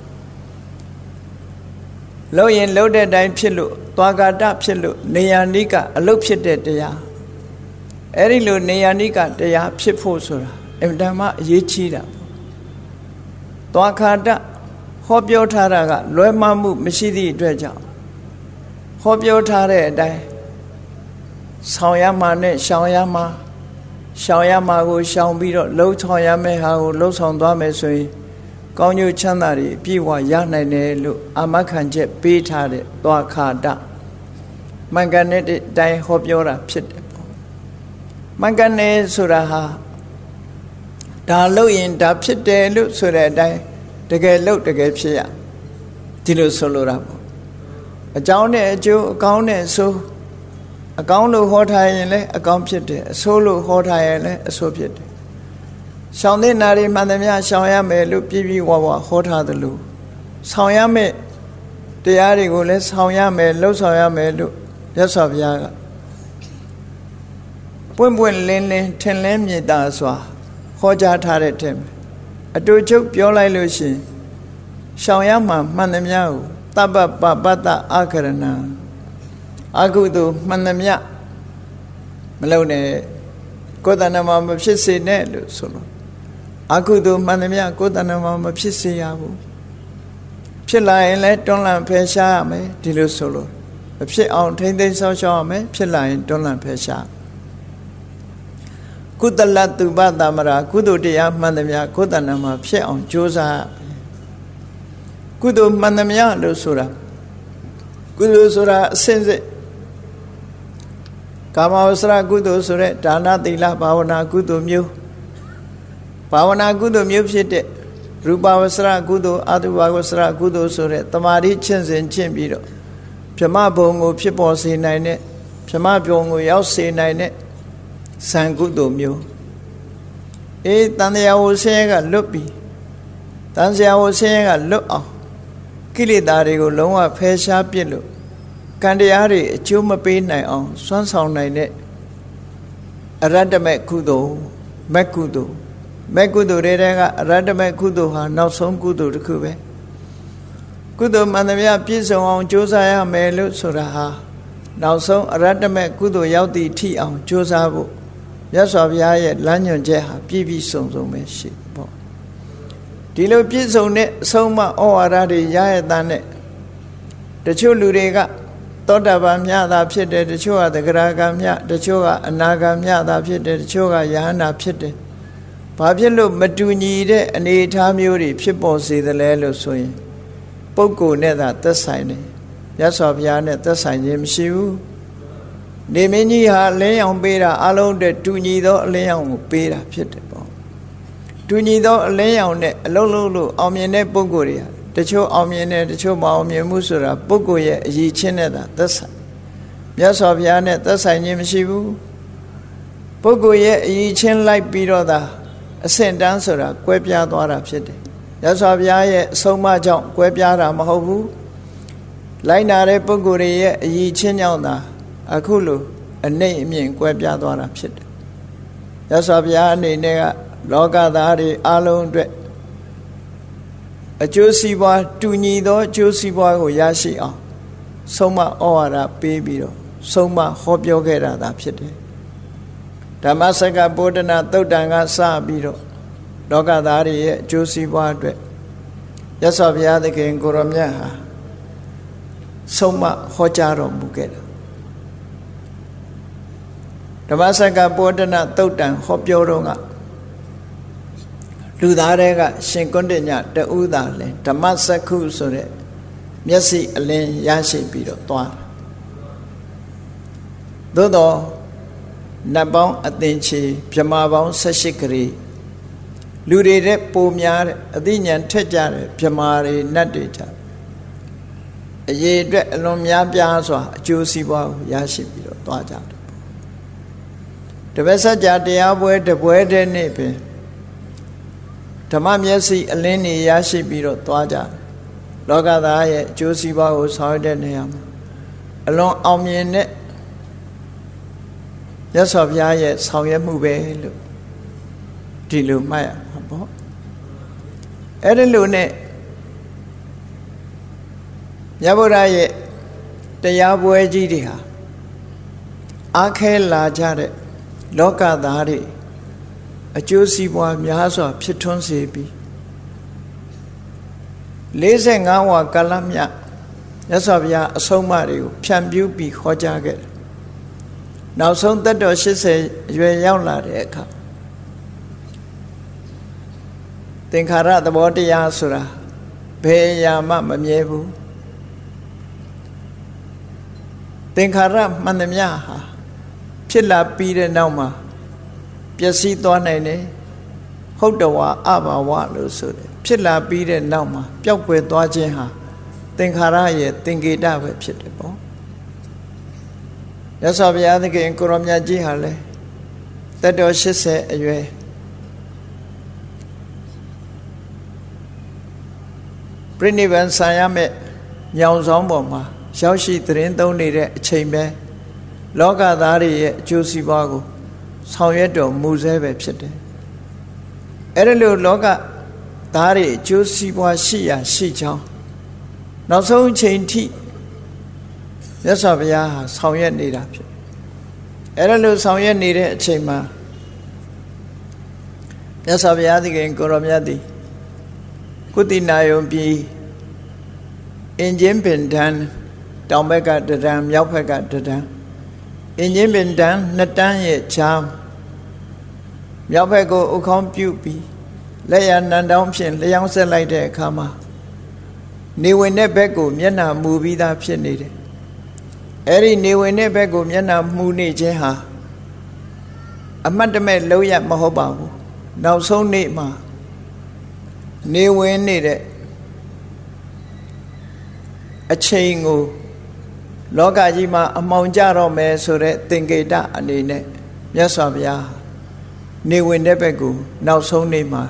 လို့ရင်လှုပ်တဲ့အတိုင်းဖြစ်လို့သွားကာတဖြစ်လို့နေယာနိကအလုတ်ဖြစ်တဲ့တရားအဲ့ဒီလိုနေယာနိကတရားဖြစ်ဖို့ဆိုတာအင်တန်မှအရေးကြီးတာသွားကာတဟောပြောထားတာကလွဲမှားမှုမရှိသည့်အတွက်ကြောင့်ဟောပြောထားတဲ့အတိုင်းဆောင်ရမှာနဲ့ရှောင်ရမှာရှောင်ရမှာကိုရှောင်ပြီးတော့လှုပ်ဆောင်ရမယ့်ဟာကိုလှုပ်ဆောင်သွားမယ်ဆိုရင်ကောင်းကျိုးချမ်းသာတွေအပြည့်အဝရနိုင်တယ်လို့အာမခံချက်ပေးထားတဲ့သွားခါတမှန်ကန်တဲ့အတိုင်းဟောပြောတာဖြစ်တယ်ပေါ့မှန်ကန်တယ်ဆိုတာဟာဒါလို့ရင်ဒါဖြစ်တယ်လို့ဆိုတဲ့အတိုင်းတကယ်လို့တကယ်ဖြစ်ရဒီလိုဆိုလိုတာပေါ့အကြောင်းနဲ့အကျိုးအကောင်းနဲ့အဆိုးအကောင်းလို့ဟောထားရင်လည်းအကောင်းဖြစ်တယ်အဆိုးလို့ဟောထားရင်လည်းအဆိုးဖြစ်တယ်ရှောင်တဲ့နာရီမှန်သမျှရှောင်ရမယ်လို့ပြည့်ပြည့်ဝဝဟောထားသလိုဆောင်ရမယ်တရားတွေကိုလည်းဆောင်ရမယ်လှုပ်ဆောင်ရမယ်လို့မြတ်စွာဘုရားကပွင့်ပွင့်လင်းလင်းထင်လင်းမြင်သာစွာဟောကြားထားတဲ့တဲ့အတူချုပ်ပြောလိုက်လို့ရှိရင်ရှောင်ရမှာမှန်သမျှကိုတပ္ပပပတ္တအခရဏအကုသိုလ်မှန်သမျှမလုပ်နဲ့ကိုယ်တဏ္ဍမှာမဖြစ်စေနဲ့လို့ဆိုလို့အကုသိုလ်မှန်သမျှကိုယ်တဏ္ဍမှာမဖြစ်စေရဘူးဖြစ်လာရင်လည်းတွန်းလှန်ဖယ်ရှားရမယ်ဒီလိုဆိုလို့မဖြစ်အောင်ထိမ့်သိမ်းဆောက်ရှောက်ရမယ်ဖြစ်လာရင်တွန်းလှန်ဖယ်ရှားကုသလတုပတမရာကုသိုလ်တရားမှန်သမျှကိုယ်တဏ္ဍမှာဖြစ်အောင်ကြိုးစားကုသိုလ်မှန်သမျှလို့ဆိုတာကုသိုလ်ဆိုတာအစဉ်စစ်ကာမဝဆရာကုသိုလ်ဆိုတဲ့ဒါနသီလဘာဝနာကုသိုလ်မျိုးဘာဝနာကုသိုလ်မျိုးဖြစ်တဲ့ရူပဝဆရာကုသိုလ်အတုပဝဆရာကုသိုလ်ဆိုတဲ့တမာတိချင်းစဉ်ချင်းပြီးတော့ဗြဟ္မဘုံကိုဖြစ်ပေါ်စေနိုင်တဲ့ဗြဟ္မဘုံကိုရောက်စေနိုင်တဲ့ဇံကုသိုလ်မျိုးအေးတန်တရားဝဆင်းရဲကလွတ်ပြီးတန်ဆရာဝဆင်းရဲကလွတ်အောင်ကိလေသာတွေကိုလုံးဝဖယ်ရှားပစ်လို့ကံတရားတွေအကျိုးမပေးနိုင်အောင်စွမ်းဆောင်နိုင်တဲ့အရတ္တမဲ့ကုသိုလ်မက်ကုသိုလ်မဲ့ကုသိုလ်တွေကအရတ္တမဲ့ကုသိုလ်ဟာနောက်ဆုံးကုသိုလ်တစ်ခုပဲကုသိုလ်မှန်သမျှပြည့်စုံအောင်ကြိုးစားရမယ်လို့ဆိုတာဟာနောက်ဆုံးအရတ္တမဲ့ကုသိုလ်ရောက်သည့်ထိအောင်ကြိုးစားဖို့မြတ်စွာဘုရားရဲ့လမ်းညွှန်ချက်ဟာပြည့်ပြည့်စုံစုံပဲရှိပေါ့ဒီလိုပြည့်စုံတဲ့အဆုံးအမဩဝါဒတွေရရတဲ့နဲ့တချို့လူတွေကသောတာပန်မြတ်သာဖြစ်တယ်တချို့ကသဂရဂံမြတ်တချို့ကအနာဂံမြတ်သာဖြစ်တယ်တချို့ကယဟန္တာဖြစ်တယ်ဘာဖြစ်လို့မတူညီတဲ့အနေအထားမျိုးတွေဖြစ်ပေါ်စေသလဲလို့ဆိုရင်ပုဂ္ဂိုလ်နဲ့သာသက်ဆိုင်တယ်မြတ်စွာဘုရားနဲ့သက်ဆိုင်ခြင်းမရှိဘူးနေမင်းကြီးဟာအလင်းရောင်ပေးတာအလုံးအတွက်တူညီသောအလင်းရောင်ကိုပေးတာဖြစ်တယ်ပေါ့တူညီသောအလင်းရောင်နဲ့အလုံးလုံးလို့အောင်မြင်တဲ့ပုဂ္ဂိုလ်တွေဟာတချို့အောင်မြင်တယ်တချို့မအောင်မြင်ဘူးဆိုတာပုဂ္ဂိုလ်ရဲ့အရည်ချင်းနဲ့သာသက်ဆိုင်မြတ်စွာဘုရားနဲ့သက်ဆိုင်ခြင်းမရှိဘူးပုဂ္ဂိုလ်ရဲ့အရည်ချင်းလိုက်ပြီးတော့သာအဆင့်တန်းဆိုတာကွဲပြားသွားတာဖြစ်တယ်မြတ်စွာဘုရားရဲ့အဆုံးအမကြောင့်ကွဲပြားတာမဟုတ်ဘူးလိုက်နာတဲ့ပုဂ္ဂိုလ်တွေရဲ့အရည်ချင်းကြောင့်သာအခုလိုအနှိမ့်အမြင့်ကွဲပြားသွားတာဖြစ်တယ်မြတ်စွာဘုရားအနေနဲ့ကလောကသားတွေအလုံးအတွက်အကျိုးစီးပွားတူညီသောအကျိုးစီးပွားကိုရရှိအောင်ဆုံးမဩဝါဒပေးပြီးတော့ဆုံးမဟောပြောခဲ့တာသာဖြစ်တယ်ဓမ္မစက္ကဗောဓနာသုတ်တံကစပြီးတော့လောကသားတွေရဲ့အကျိုးစီးပွားအတွက်မြတ်စွာဘုရားသခင်ကိုရောမြတ်ဟာဆုံးမဟောကြားတော်မူခဲ့တာဓမ္မစက္ကဗောဓနာသုတ်တံဟောပြောတော့ကလူသားတွေကရှင်ကွန်းတညတူးသာလဲဓမ္မစက္ခုဆိုတဲ့မျက်စိအလင်းရရှိပြီးတော့သွားသို့တော့နတ်ပေါင်းအသင်္ချေဗြဟ္မာပေါင်း၁၈ခရီးလူတွေတဲ့ပိုများတဲ့အသိဉာဏ်ထက်ကြတဲ့ဗြဟ္မာတွေနတ်တွေကြအရေးအတွက်အလွန်များပြားစွာအကျိုးစီးပွားကိုရရှိပြီးတော့သွားကြတယ်တပည့်ဆက်ကြတရားပွဲတပွဲတဲ့နေ့ပင်ဓမ္မမျက်စိအလင်းနေရရှိပြီးတော့သွားကြတယ်လောကသားရဲ့အကျိုးစီးပွားကိုဆောင်ရွက်တဲ့နေရာမှာအလွန်အောင်မြင်တဲ့မြတ်စွာဘုရားရဲ့ဆောင်ရွက်မှုပဲလို့ဒီလိုမှတ်ရမှာပေါ့အဲ့ဒီလိုနဲ့မြတ်ဗုဒ္ဓရဲ့တရားပွဲကြီးတွေဟာအားခဲလာကြတဲ့လောကသားတွေအကျိုးစီးပွားများစွာဖြစ်ထွန်းစေပြီး၄၅ဝါကာလမြတ်မြတ်စွာဘုရားအဆုံးအမတွေကိုဖြန့်ဖြူးပြီးဟောကြားခဲ့တယ်နောက်ဆုံးသက်တော်၈၀အရွယ်ရောက်လာတဲ့အခါသင်္ခါရသဘောတရားဆိုတာဘယ်အရာမှမမြဲဘူးသင်္ခါရမှန်သမျှဟာဖြစ်လာပြီးတဲ့နောက်မှာပျက်စီးသွားနိုင်တယ်ဟုတ်တော်ဝါအဘာဝလို့ဆိုတယ်ဖြစ်လာပြီးတဲ့နောက်မှာပျောက်ကွယ်သွားခြင်းဟာသင်္ခါရရဲ့သင်္ကေတပဲဖြစ်တယ်ပေါ့မြတ်စွာဘုရားသခင်ကိုရောမြတ်ကြီးဟာလဲသက်တော်၈၀အရွယ်ပြိဋိဘံဆံရမဲ့ညောင်ဆောင်ပေါ်မှာရောက်ရှိသတင်းသုံးနေတဲ့အချိန်ပဲလောကသားတွေရဲ့အကျိုးစီးပွားကိုဆောင်ရွက်တော်မူဆဲပဲဖြစ်တယ်အဲ့ဒါလို့လောကသားတွေအကျိုးစီးပွားရှိရာရှိချောင်းနောက်ဆုံးအချိန်ထိမြတ်စွာဘုရားဟာဆောင်ရွက်နေတာဖြစ်အဲ့ဒါလို့ဆောင်ရွက်နေတဲ့အချိန်မှာမြတ်စွာဘုရားသခင်ကိုရောမြတ်သည်ကုသီနာယုံပြည်အင်ဂျင်ပင်တန်းတောင်ဘက်ကတရံမြောက်ဘက်ကတရံအင်ဂျင်ပင်တန်းနှစ်တန်းရဲ့ချားမြောက်ဘက်ကိုဥခေါင်းပြုတ်ပြီးလက်ရနံတောင်းဖြင့်လျှောင်းဆက်လိုက်တဲ့အခါမှာနေဝင်တဲ့ဘက်ကိုမျက်နှာမူပြီးသားဖြစ်နေတယ်အဲ့ဒီနေဝင်တဲ့ဘက်ကိုမျက်နှာမူနေခြင်းဟာအမတ်တမဲ့လုံးရမဟုတ်ပါဘူးနောက်ဆုံးနေ့မှာနေဝင်နေတဲ့အချိန်ကိုလောကကြီးမှာအမှောင်ကြတော့မယ်ဆိုတဲ့သင်္ကေတအနေနဲ့မြတ်စွာဘုရားနေဝင်တဲ့ဘက်ကိုနောက်ဆုံးနေ့မှာ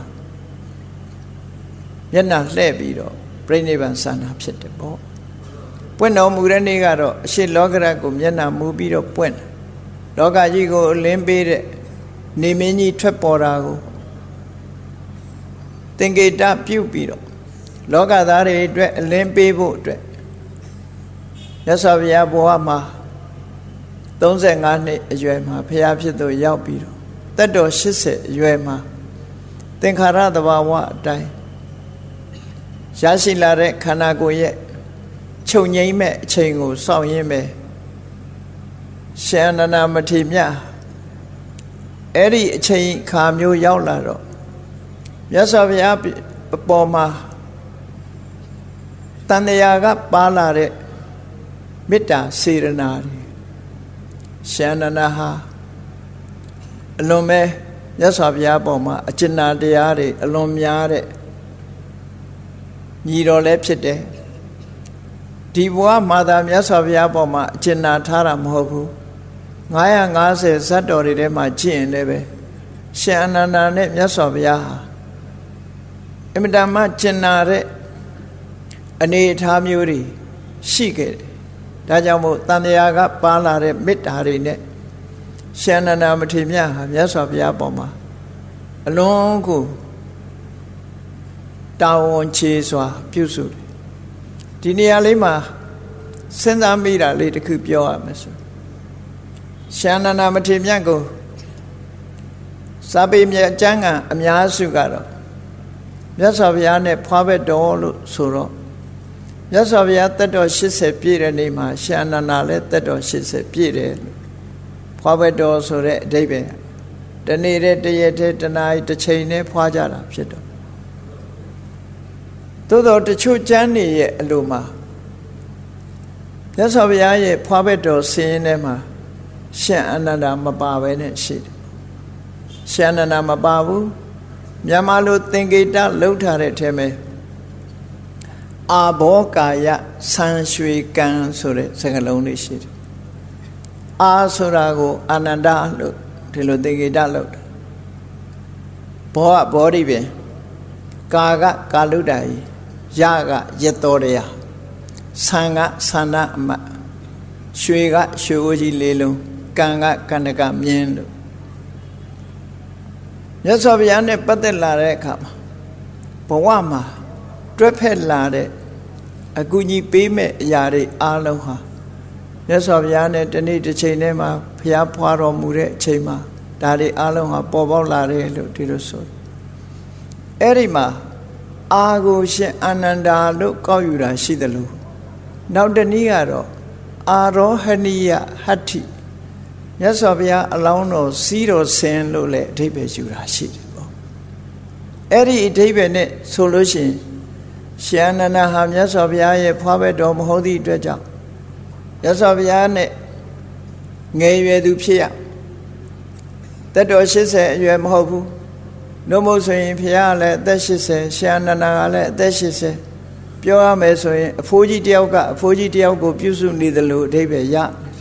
မျက်နှာလှည့်ပြီးတော့ပြိဋိဘံဆန္ဒဖြစ်တယ်ပေါ့ပွင့်တော်မူတဲ့နေ့ကတော့အရှိလောကရကိုမျက်နှာမူပြီးတော့ပွင့်တယ် လောကကြီးကိုအလင်းပေးတဲ့နေမင်းကြီးထွက်ပေါ်တာကိုသင်္ကေတပြုပြီးတော့လောကသားတွေအတွက်အလင်းပေးဖို့အတွက်မြတ်စွာဘုရားဘဝမှာသုံးဆယ်ငါးနှစ်အရွယ်မှာဘုရားဖြစ်သူရောက်ပြီးတော့သက်တော်ရှစ်ဆယ်အရွယ်မှာသင်္ခါရသဘာဝအတိုင်းရရှိလာတဲ့ခန္ဓာကိုယ်ရဲ့ချုပ်ငြိမ့်မဲ့အချိန်ကိုစောင့်ရင်းပဲရှင်အနန္ဒမထေရမြတ်အဲ့ဒီအချိန်ခါမျိုးရောက်လာတော့မြတ်စွာဘုရားအပေါ်မှာတန်တရားကပါလာတဲ့မေတ္တာစေရနာတွေရှင်အနန္ဒဟာအလွန်ပဲမြတ်စွာဘုရားပေါ်မှာအကျဉ်းတရားတွေအလွန်များတဲ့ညီတော်လည်းဖြစ်တယ်ဒီဘဝမှာသာမြတ်စွာဘုရားပေါ်မှာအကျဉ်းထားတာမဟုတ်ဘူးငါးရာငါးဆယ်ဇတ်တော်တွေထဲမှာကြည့်ရင်လည်းပဲရှင်အနန္ဒာနဲ့မြတ်စွာဘုရားဟာအမြဲတမ်းကျင်နာတဲ့အနေအထားမျိုးတွေရှိခဲ့တယ်ဒါကြောင့်မို့တန်တရားကပါလာတဲ့မေတ္တာတွေနဲ့ရှင်အနန္ဒမထေရမြတ်ဟာမြတ်စွာဘုရားပေါ်မှာအလွန်ကိုတာဝန်ချေစွာပြုစုတယ်ဒီနေရာလေးမှာစဉ်းစားမိတာလေးတစ်ခုပြောရမယ်ဆိုရှင်အနန္ဒမထေရမြတ်ကိုစာပေမြတ်ကျမ်းကအများစုကတော့မြတ်စွာဘုရားနဲ့ဖွားဘက်တော်လို့ဆိုတော့မြတ်စွာဘုရားသက်တော်ရှစ်ဆယ်ပြည့်တဲ့နေ့မှာရှင်အနန္ဒလည်းသက်တော်ရှစ်ဆယ်ပြည့်တယ်လို့ဖွားဘက်တော်ဆိုတဲ့အဓိပ္ပာယ်တနေ့တည်းတရက်တည်းတနာရီတစ်ချိန်နဲ့ဖွားကြတာဖြစ်တော့သို့တော်တချို့ကျမ်းတွေရဲ့အလိုမှာမြတ်စွာဘုရားရဲ့ဖွားဘက်တော်ဆင်းရဲထဲမှာရှင်အနန္ဒမပါဘဲနဲ့ရှိတယ်ရှင်အနန္ဒမပါဘူးမြန်မာလိုသင်္ကေတလှုပ်ထားတဲ့အထက်မှာအာဘောကာယဆံရွှေကံဆိုတဲ့စကားလုံးလေးရှိတယ်အာဆိုတာကိုအာနန္ဒလို့ဒီလိုသင်္ကေတလှုပ်တယ်ဘောကဘောဓိပင်ကာကကာလုတ္တယယကယတောတရားဆံကဆန္ဒအမတ်ရွှေကရွှေအိုးကြီးလေးလုံးကံကကန္တကမြင်းလို့မြတ်စွာဘုရားနဲ့ပတ်သက်လာတဲ့အခါမှာဘဝမှာတွဲဖက်လာတဲ့အကူအညီပေးမဲ့အရာတွေအားလုံးဟာမြတ်စွာဘုရားနဲ့တနေ့တစ်ချိန်တည်းမှာဘုရားဖွာတော်မူတဲ့အချိန်မှာဒါတွေအားလုံးဟာပေါ်ပေါက်လာတယ်လို့ဒီလိုဆိုအဲ့ဒီမှာအာကိုရှင်အာနန္ဒာလို့ကောက်ယူတာရှိတယ်လို့နောက်တနည်းကတော့အာရောဟဏိယဟတ္ထိမြတ်စွာဘုရားအလောင်းတော်စီးတော်ဆင်းလို့လည်းအဓိပ္ပာယ်ယူတာရှိတယ်ပေါ့အဲ့ဒီအဓိပ္ပာယ်နဲ့ဆိုလို့ရှိရင်ရှင်အနန္ဒဟာမြတ်စွာဘုရားရဲ့ဖွားဘက်တော်မဟုတ်သည့်အတွက်ကြောင့်မြတ်စွာဘုရားနဲ့ငယ်ရွယ်သူဖြစ်ရသက်တော်ရှစ်ဆယ်အရွယ်မဟုတ်ဘူးလို့မို့ဆိုရင်ဘုရားလည်းအသက်ရှစ်ဆယ်ရှင်အနန္ဒကလည်းအသက်ရှစ်ဆယ်ပြောရမယ်ဆိုရင်အဖိုးကြီးတယောက်ကအဖိုးကြီးတယောက်ကိုပြုစုနေတယ်လို့အဓိပ္ပာယ်ရ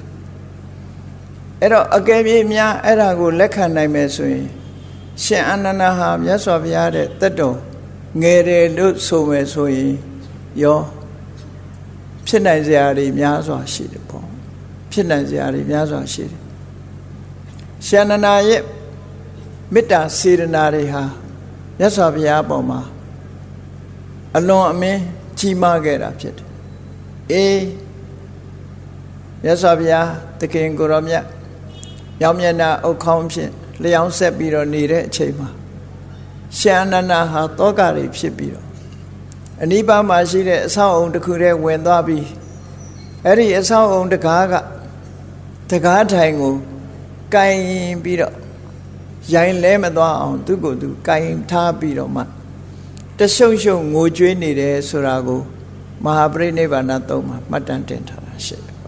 အဲ့တော့အကယ်၍များအဲ့ဒါကိုလက်ခံနိုင်မယ်ဆိုရင်ရှင်အနန္ဒဟာမြတ်စွာဘုရားတဲ့သက်တော်ငယ်တယ်လို့ဆိုမယ်ဆိုရင်ရောဖြစ်နိုင်စရာတွေများစွာရှိတယ်ပေါ့ဖြစ်နိုင်စရာတွေများစွာရှိတယ်ရှင်အနန္ဒရဲ့မေတ္တာစေရနာတွေဟာမြတ်စွာဘုရားအပေါ်မှာအလွန်အမင်းကြီးမားခဲ့တာဖြစ်တယ်အေးမြတ်စွာဘုရားသခင်ကိုရောမြတ်ရောင်မျက်နှာအုတ်ခေါင်းဖြင့်လျှောင်းဆက်ပြီးတော့နေတဲ့အချိန်မှာရှင်အနန္ဒဟာတောကတွေဖြစ်ပြီးတော့အနိဗ္ဗာန်မှာရှိတဲ့အဆောက်အုံတစ်ခုထဲဝင်သွားပြီးအဲ့ဒီအဆောက်အုံတကားကတကားထိုင်ကိုကင်ပြီးတော့ရိုင်းလဲမသွားအောင်သူ့ကိုယ်သူကင်ထားပြီးတော့မှတရှုံရှုံငိုကြွေးနေတယ်ဆိုတာကိုမဟာပရိနိဗ္ဗာန်သုံးမှာမှတ်တမ်းတင်ထားတာရှိတယ်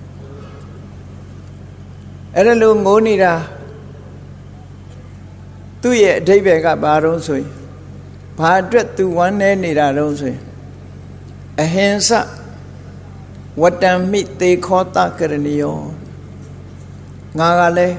အဲ့ဒါလိုငိုနေတာသူ့ရဲ့အဓိပ္ပာယ်ကဘာတော့ဆိုရင်ဘာအတွက်သူဝမ်းနေနေတာတော့ဆိုရင်အဟင်္စဝတ္တံမိသေခောတကရဏီယောငါကလည်း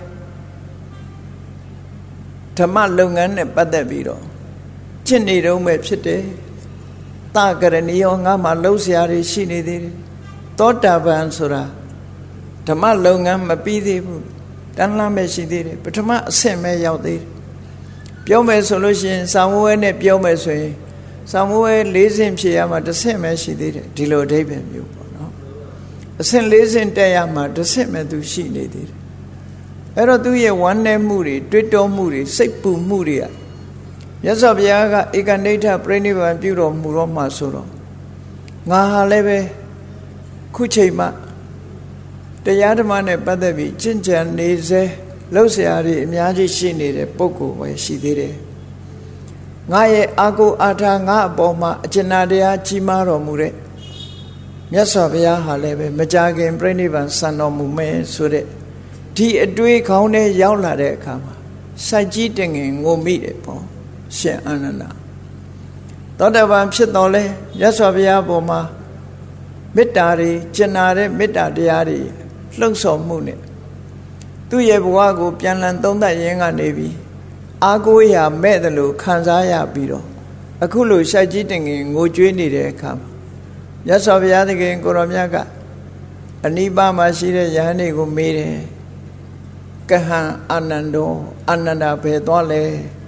ဓမ္မလုပ်ငန်းနဲ့ပတ်သက်ပြီးတော့ကျင့်နေတော့မဲ့ဖြစ်တယ်တကရဏီယောငါမှလှုပ်ရှားတွေရှိနေသေးတယ်သောတာပန်ဆိုတာဓမ္မလုပ်ငန်းမပြီးသေးဘူးတန်းလှမ်းပဲရှိသေးတယ်ပထမအဆင့်ပဲရောက်သေးတယ်ပြောမယ်ဆိုလို့ရှိရင်စာဝဲနဲ့ပြောမယ်ဆိုရင်ဆောင်မွေးလေးစင်ဖြေရမှာတစ်ဆင့်ပဲရှိသေးတယ်ဒီလိုအဓိပ္ပာယ်မျိုးပေါ့နော်အဆင့်လေးစင်တက်ရမှာတစ်ဆင့်ပဲသူရှိနေသေးတယ်အဲ့တော့သူရဲ့ဝမ်းနည်းမှုတွေတွေးတောမှုတွေစိတ်ပူမှုတွေကမြတ်စွာဘုရားကဧကဋိဋ္ဌပြိဋိဘံပြုတော်မူတော့မှဆိုတော့ငါဟာလည်းပဲခုချိန်မှတရားဓမ္မနဲ့ပတ်သက်ပြီးကျင့်ကြံနေစေလှုပ်ရှားရည်အများကြီးရှိနေတဲ့ပုဂ္ဂိုလ်ပဲရှိသေးတယ်ငါရဲ့အာကိုအာထာငါအပေါ်မှာအကျဉ်းတရားကြီးမားတော်မူတဲ့မြတ်စွာဘုရားဟာလည်းပဲမကြာခင်ပြိဋိဘံဆံတော်မူမယ်ဆိုတဲ့ဒီအတွေးခေါင်းထဲရောက်လာတဲ့အခါမှာစိုက်ကြီးတင်ငင်ငိုမိတယ်ပေါ့ရှင်အာနန္ဒာသောတပန်ဖြစ်တော်လဲမြတ်စွာဘုရားပေါ်မှာမေတ္တာတွေကျင်နာတဲ့မေတ္တာတရားတွေလှုပ်ဆောင်မှုနဲ့သူ့ရဲ့ဘဝကိုပြန်လည်သုံးသပ်ရင်းကနေပြီးအာကိုရာမဲ့တယ်လို့ခံစားရပြီးတော့အခုလိုရှိုက်ကြီးတင်ငင်ငိုကြွေးနေတဲ့အခါမှာမြတ်စွာဘုရားသခင်ကိုရောမြတ်ကအနိဗ္ဗာန်မှာရှိတဲ့ယဟန်တွေကိုမေးတယ်ကဟံအာနန္ဒောအာနန္ဒာဘယ်သွားလဲ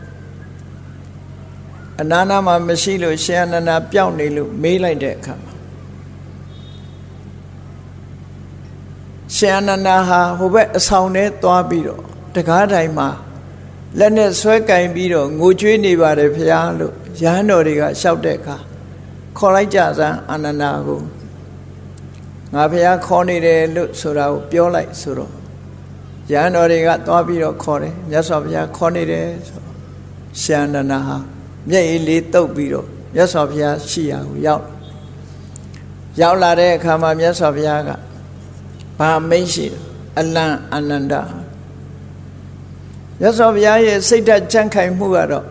အနာနာမှာမရှိလို့ရှင်အာနန္ဒာပျောက်နေလို့မေးလိုက်တဲ့အခါမှာရှင်အာနန္ဒာဟာဟိုဘက်အဆောင်ထဲသွားပြီးတော့တကားတိုင်းမှာလက်နဲ့ဆွဲကင်ပြီးတော့ငိုကြွေးနေပါတယ်ဖရာလို့ယဟန်တော်တွေကလျှောက်တဲ့အခါခေါ်လိုက်ကြစမ်းအာနန္ဒာကိုငါဖရာခေါ်နေတယ်လို့ဆိုတာကိုပြောလိုက်ဆိုတော့ယဟန်တော်တွေကသွားပြီးတော့ခေါ်တယ်မြတ်စွာဘုရားခေါ်နေတယ်ဆိုတော့ရှင်အာနန္ဒာဟာမျက်ရည်လေးတုပ်ပြီးတော့မြတ်စွာဘုရားရှိရာကိုရောက်ရောက်လာတဲ့အခါမှာမြတ်စွာဘုရားကဘာမိတ်ရှိအလံအာနန္ဒာမြတ်စွာဘုရားရဲ့စိတ်ဓာတ်ကြံ့ခိုင်မှုကတော့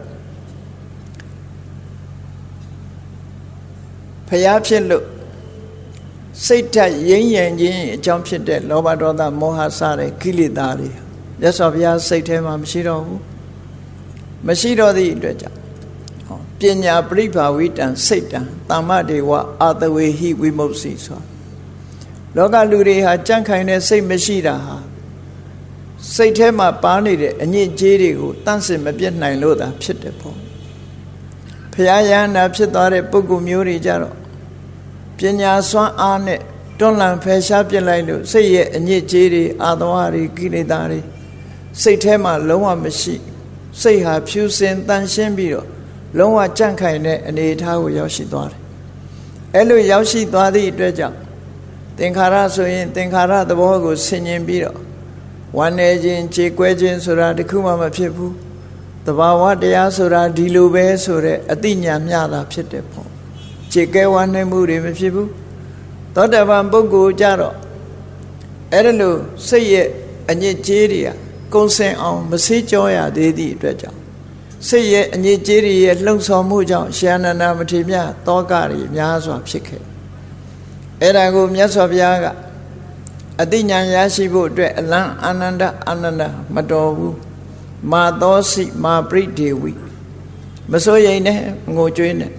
ဘုရားဖြစ်လို့စိတ်ဓာတ်ရင်းရင်ခြင်းအကြောင်းဖြစ်တဲ့လောဘဒေါသမောဟစတဲ့ကိလေသာတွေမြတ်စွာဘုရားစိတ်ထဲမှာမရှိတော့ဘူးမရှိတော့သည့်အတွက်ကြောင့်ပညာပရိဘာဝိတံစိတ်တံသမ္မဒေဝအာတဝေဟိဝိမုတ်စီဆိုလောကလူတွေဟာကြံ့ခိုင်တဲ့စိတ်မရှိတာဟာစိတ်ထဲမှာပါနေတဲ့အညစ်အကြေးတွေကိုတန့်စင်မပြတ်နိုင်လို့သာဖြစ်တယ်ပေါ့ဘုရားယန္တာဖြစ်သွားတဲ့ပုဂ္ဂိုလ်မျိုးတွေကြတော့ပညာစွမ်းအားနဲ့တွန်းလှန်ဖယ်ရှားပြစ်လိုက်လို့စိတ်ရဲ့အညစ်အကြေးတွေအာသဝတွေကိလေသာတွေစိတ်ထဲမှာလုံးဝမရှိစိတ်ဟာဖြူစင်တန်ရှင်းပြီးတော့လုံးဝကြံ့ခိုင်တဲ့အနေအထားကိုရောက်ရှိသွားတယ်အဲ့လိုရောက်ရှိသွားသည့်အတွက်ကြောင့်သင်္ခါရဆိုရင်သင်္ခါရသဘောကိုဆင်ញင်ပြီးတော့ဝမ်းနေခြင်းကြေကွဲခြင်းဆိုတာတခုမှမဖြစ်ဘူးသဘာဝတရားဆိုတာဒီလိုပဲဆိုတဲ့အသိဉာဏ်မျှတာဖြစ်တယ်ပေါ့ကြေကဲဝမ်းနေမှုတွေမဖြစ်ဘူးသောတပန်ပုဂ္ဂိုလ်ကြတော့အဲ့ဒါလို့စိတ်ရဲ့အညစ်အကြေးတွေကကုံစင်အောင်မဆေးကြောရသေးသည့်အတွက်ကြောင့်စိတ်ရဲ့အညစ်အကြေးတွေရဲ့လှုံ့ဆော်မှုကြောင့်ရှင်အာနန္ဒာမထေရမြတ်တောကတွေများစွာဖြစ်ခဲ့အဲ့ဒါကိုမြတ်စွာဘုရားကအတိညာရရှိဖို့အတွက်အလံအာနန္ဒအာနန္ဒမတော်ဘူးမာသောစိမာပရိဒေဝိမစိုးရိမ်နဲ့ငိုကြွေးနဲ့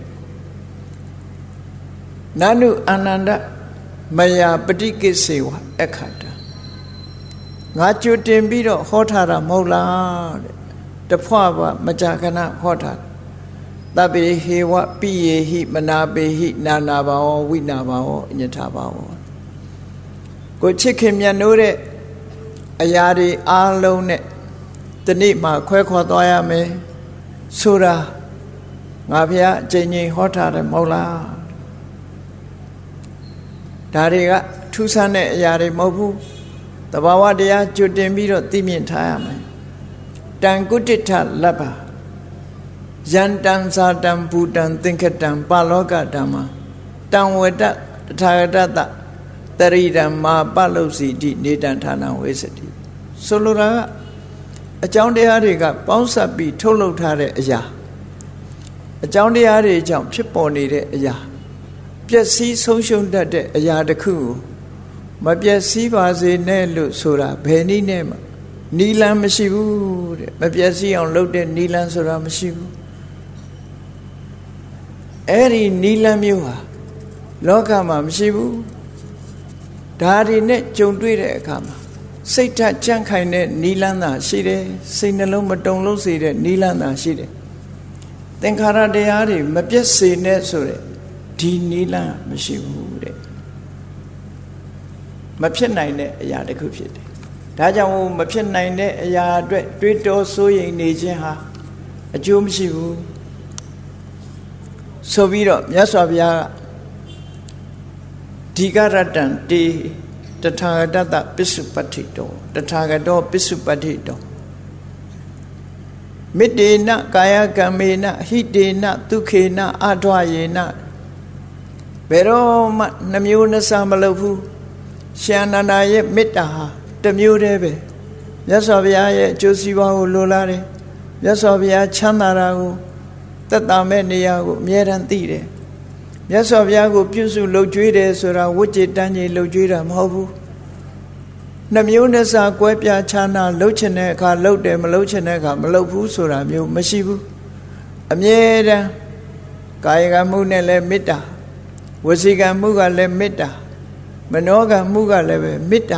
နန္ဒအာနန္ဒမယာပฏิကိစ္ဆေဝအခါတငါကြွတင်ပြီးတော့ဟောထားတာမဟုတ်လားတဲ့တဖွာပါမကြာခဏဟောထားတပ္ပေဟေဝပိယေဟိမနာပေဟိနာနာဘာဝဝိနာဘာဝအညထာဘာဝကိုချစ်ခင်မြတ်နိုးတဲ့အရာတွေအားလုံးနဲ့ဒီနေ့မှခွဲခွာသွားရမယ်ဆိုတာငါဖះအချိန်ချင်းဟောထားတယ်မဟုတ်လားဒါတွေကထူးဆန်းတဲ့အရာတွေမဟုတ်ဘူးတဘာဝတရားကျွတ်တင်ပြီးတော့သိမြင်ထားရမယ်တံကုဋ္ဌိထလဘယန္တံသာတံဘူတံသင်္ခတံပါလောကဓမ္မတံဝတ္တတထာဂတတရိဓမ္မာပလုစီတိနေတံဌာနဝေစတိဆိုလိုတာကအကြောင်းတရားတွေကပေါင်းစပ်ပြီးထုတ်လုပ်ထားတဲ့အရာအကြောင်းတရားတွေကြောင့်ဖြစ်ပေါ်နေတဲ့အရာပျက်စီးဆုံးရှုံးတတ်တဲ့အရာတစ်ခုကိုမပျက်စီးပါစေနဲ့လို့ဆိုတာဘယ်နည်းနဲ့မှနီလန်းမရှိဘူးတဲ့မပျက်စီးအောင်လုပ်တဲ့နီလန်းဆိုတာမရှိဘူးအဲ့ဒီနီလန်းမျိုးဟာလောကမှာမရှိဘူးဒါတွေနဲ့ကြုံတွေ့တဲ့အခါမှာစိတ်ဓာတ်ကြံ့ခိုင်တဲ့နီလန်းသာရှိတယ်စိတ်နှလုံးမတုန်လှုပ်စေတဲ့နီလန်းသာရှိတယ်သသင်္ခါရတရားတွေမပြည့်စေနဲ့ဆိုတဲ့ဒီနိလန်းမရှိဘူးတဲ့မဖြစ်နိုင်တဲ့အရာတစ်ခုဖြစ်တယ်ဒါကြောင့်မဖြစ်နိုင်တဲ့အရာအတွက်တွေးတောစိုးရိမ်နေခြင်းဟာအကျိုးမရှိဘူးဆိုပြီးတော့မြတ်စွာဘုရားကဒီကရတံတေတထာဂတပစ္စုပတ္ထိတောတထာဂတောပစ္စုပတ္ထိတောမိတေနကာယကမ္မေနဟိတေနဒုခေနအထွာယေနဘယ်တော့မှနှမျိုးနှစားမလုပ်ဘူးရှင်အနန္ဒာရဲ့မေတ္တာဟာတစ်မျိုးတည်းပဲမြတ်စွာဘုရားရဲ့အကျိုးစီးပွားကိုလိုလားတယ်မြတ်စွာဘုရားချမ်းသာတာကိုသက်သာမဲ့နေရာကိုအမြဲတမ်းသိတယ်မြတ်စွာဘုရားကိုပြုစုလှုပ်ကြွေးတယ်ဆိုတာဝိจิตတန်းကြီးလှုပ်ကြွေးတာမဟုတ်ဘူးနှမျိုးနဲ့စာကွဲပြားခြားနာလှုပ်ချင်တဲ့အခါလှုပ်တယ်မလှုပ်ချင်တဲ့အခါမလှုပ်ဘူးဆိုတာမျိုးမရှိဘူးအမြဲတမ်းကာယကမှုနဲ့လည်းမေတ္တာဝစီကမှုကလည်းမေတ္တာမနောကမှုကလည်းပဲမေတ္တာ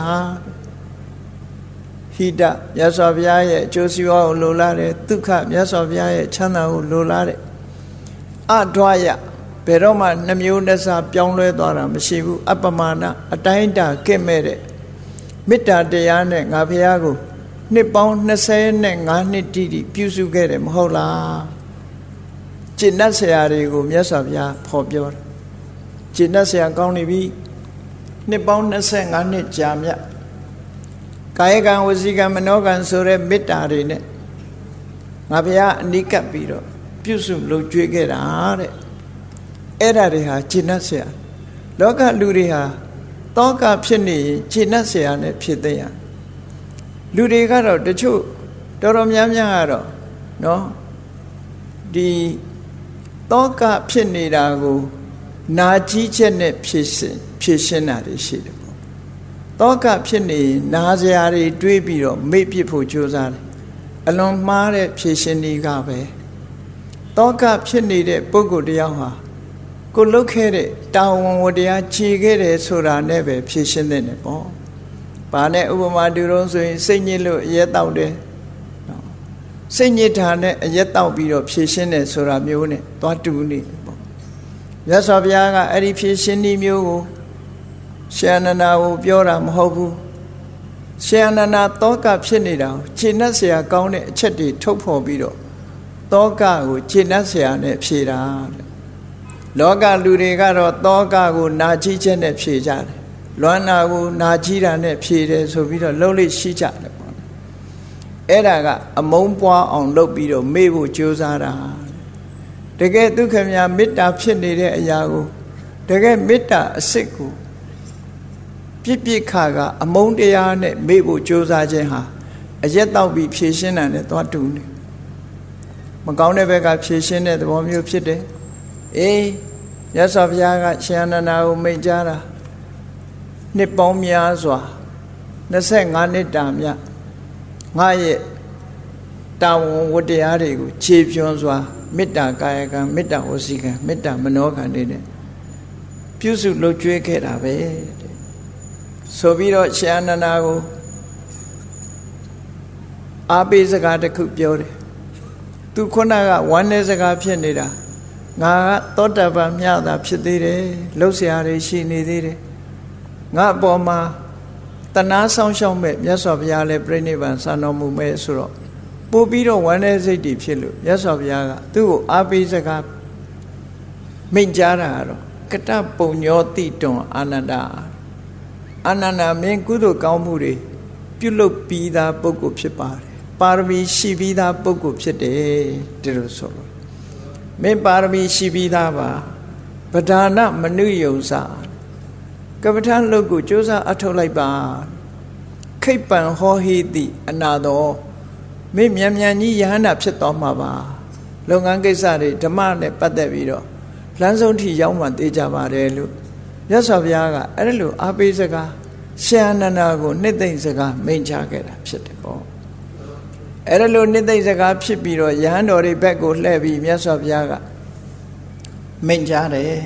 ဟိတမြတ်စွာဘုရားရဲ့အကျိုးစီးပွားကိုလိုလားတယ်ဒုက္ခမြတ်စွာဘုရားရဲ့ချမ်းသာကိုလိုလားတယ်အဒွါယဘယ်တော့မှနှမျိုးနဲ့စာပြောင်းလဲသွားတာမရှိဘူးအပ္ပမာဏအတိုင်းတာကင့်မဲ့တဲ့မေတ္တာတရားနဲ့ငါဘုရားကိုနှစ်ပေါင်းနှစ်ဆယ်နဲ့ငါးနှစ်တိတိပြုစုခဲ့တယ်မဟုတ်လားကျင့်တတ်ဆရာတွေကိုမြတ်စွာဘုရားဖော်ပြောတယ်ကျင့်တတ်ဆရာကောင်းနေပြီနှစ်ပေါင်းနှစ်ဆယ်ငါးနှစ်ကြာမြတ်ကာယကံဝစီကံမနောကံဆိုတဲ့မေတ္တာတွေနဲ့ငါဘုရားအနိကပ်ပြီးတော့ပြုစုလုပ်ကြွေးခဲ့တာတဲ့အဲ့ဒါတွေဟာကျင့်တတ်ဆရာလောကလူတွေဟာတောကဖြစ်နေရင်ကျင့်တတ်ဆရာနဲ့ဖြစ်တဲ့ရလူတွေကတော့တချို့တော်တော်များများကတော့နော်ဒီတောကဖြစ်နေတာကိုနာကြီးချက်နဲ့ဖြစ်ရှင်ဖြစ်ရှင်းတာတွေရှိတယ်ပေါ့တောကဖြစ်နေနာစရာတွေတွေးပြီးတော့မေ့ပြစ်ဖို့ကြိုးစားတယ်အလွန်မှားတဲ့ဖြစ်ရှင်းတွေကပဲတောကဖြစ်နေတဲ့ပုဂ္ဂိုလ်တယောက်ဟာကိုလုတ်ခဲ့တဲ့တာဝန်ဝတရားခြေခဲ့တယ်ဆိုတာနဲ့ပဲဖြည့်ရှင်းတဲ့နေပေါ့။ဘာနဲ့ဥပမာတူတော့ဆိုရင်စိတ်ညစ်လို့အရက်တောက်တယ်။စိတ်ညစ်တာနဲ့အရက်တောက်ပြီးတော့ဖြည့်ရှင်းတယ်ဆိုတာမျိုးနဲ့သွားတူနေပေါ့။မြတ်စွာဘုရားကအဲ့ဒီဖြည့်ရှင်းနည်းမျိုးကိုရှင်အနန္ဒာကိုပြောတာမဟုတ်ဘူး။ရှင်အနန္ဒာတောကဖြစ်နေတာကိုခြေနှက်เสียကောင်းတဲ့အချက်တွေထုတ်ဖော်ပြီးတော့တောကကိုခြေနှက်เสียနဲ့ဖြေတာတဲ့လောကလူတွေကတော့တောကကိုနာကြီးချက်နဲ့ဖြေကြတယ်လွမ်းနာကိုနာကြီးတာနဲ့ဖြေတယ်ဆိုပြီးတော့လှုပ်လိရှိကြတယ်ပေါ့အဲ့ဒါကအမုန်းပွားအောင်လုပ်ပြီးတော့မေ့ဖို့ကြိုးစားတာတကယ်ဒုက္ခများမေတ္တာဖြစ်နေတဲ့အရာကိုတကယ်မေတ္တာအစစ်ကိုပြစ်ပြစ်ခါကအမုန်းတရားနဲ့မေ့ဖို့ကြိုးစားခြင်းဟာအရက်တောက်ပြီးဖြေရှင်းတာနဲ့သွားတူနေမကောင်းတဲ့ဘက်ကဖြေရှင်းတဲ့သဘောမျိုးဖြစ်တယ်အေးမြတ်စွာဘုရားကရှင်အနန္ဒာကိုမိန့်ကြားတာနှစ်ပေါင်းများစွာနှစ်ဆယ်ငါးနှစ်တာမြတ်ငါရဲ့တာဝန်ဝတ္တရားတွေကိုခြေပြွန်စွာမေတ္တာကာယကံမေတ္တာဝစီကံမေတ္တာမနောကံတွေနဲ့ပြုစုလုပ်ကြွေးခဲ့တာပဲဆိုပြီးတော့ရှင်အနန္ဒာကိုအားပေးစကားတစ်ခုပြောတယ်သူခုနကဝမ်းနည်းစကားဖြစ်နေတာငါကသောတပန်မြတ်တာဖြစ်သေးတယ်လှုပ်ရှားတွေရှိနေသေးတယ်ငါအပေါ်မှာတဏှာဆောင်ရှောက်မဲ့မြတ်စွာဘုရားလည်းပြိဋိဘံစံတော်မူမဲ့ဆိုတော့ပို့ပြီးတော့ဝမ်းနည်းစိတ်တွေဖြစ်လို့မြတ်စွာဘုရားကသူ့ကိုအားပေးစကားမိန့်ကြားတာကတော့ကတပုံညောတိတွန်အာနန္ဒာအာနန္ဒာမင်းကုသိုလ်ကောင်းမှုတွေပြုလုပ်ပြီးသားပုဂ္ဂိုလ်ဖြစ်ပါတယ်ပါရမီရှိပြီးသားပုဂ္ဂိုလ်ဖြစ်တယ်ဒီလိုဆိုလို့မင်းပါရမီရှိပြီးသားပါပဓာနမနုယုံစာကပ္ပဋ္ဌာန်းလုပ်ကိုကြိုးစားအထုတ်လိုက်ပါခိပ္ပံဟောဟိတိအနာတော်မင်းမြန်မြန်ကြီးယဟန္တာဖြစ်တော်မှာပါလုပ်ငန်းကိစ္စတွေဓမ္မနဲ့ပတ်သက်ပြီးတော့လမ်းဆုံးထိရောက်မှသိကြပါတယ်လို့မြတ်စွာဘုရားကအဲ့လိုအားပေးစကားရှင်အနန္ဒာကိုနှစ်သိမ့်စကားမိန့်ချခဲ့တာဖြစ်တယ်ပေါ့အဲ့ဒါလိုနှစ်သိမ့်စကားဖြစ်ပြီးတော့ယဟန်တော်တွေဘက်ကိုလှည့်ပြီးမြတ်စွာဘုရားကမိန့်ကြားတယ်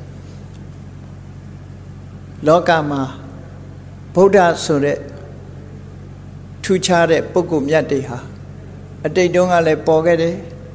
လောကမှာဗုဒ္ဓဆိုတဲ့ထူးခြားတဲ့ပုဂ္ဂိုလ်မြတ်တွေဟာအတိတ်တုန်းကလည်းပေါ်ခဲ့တယ်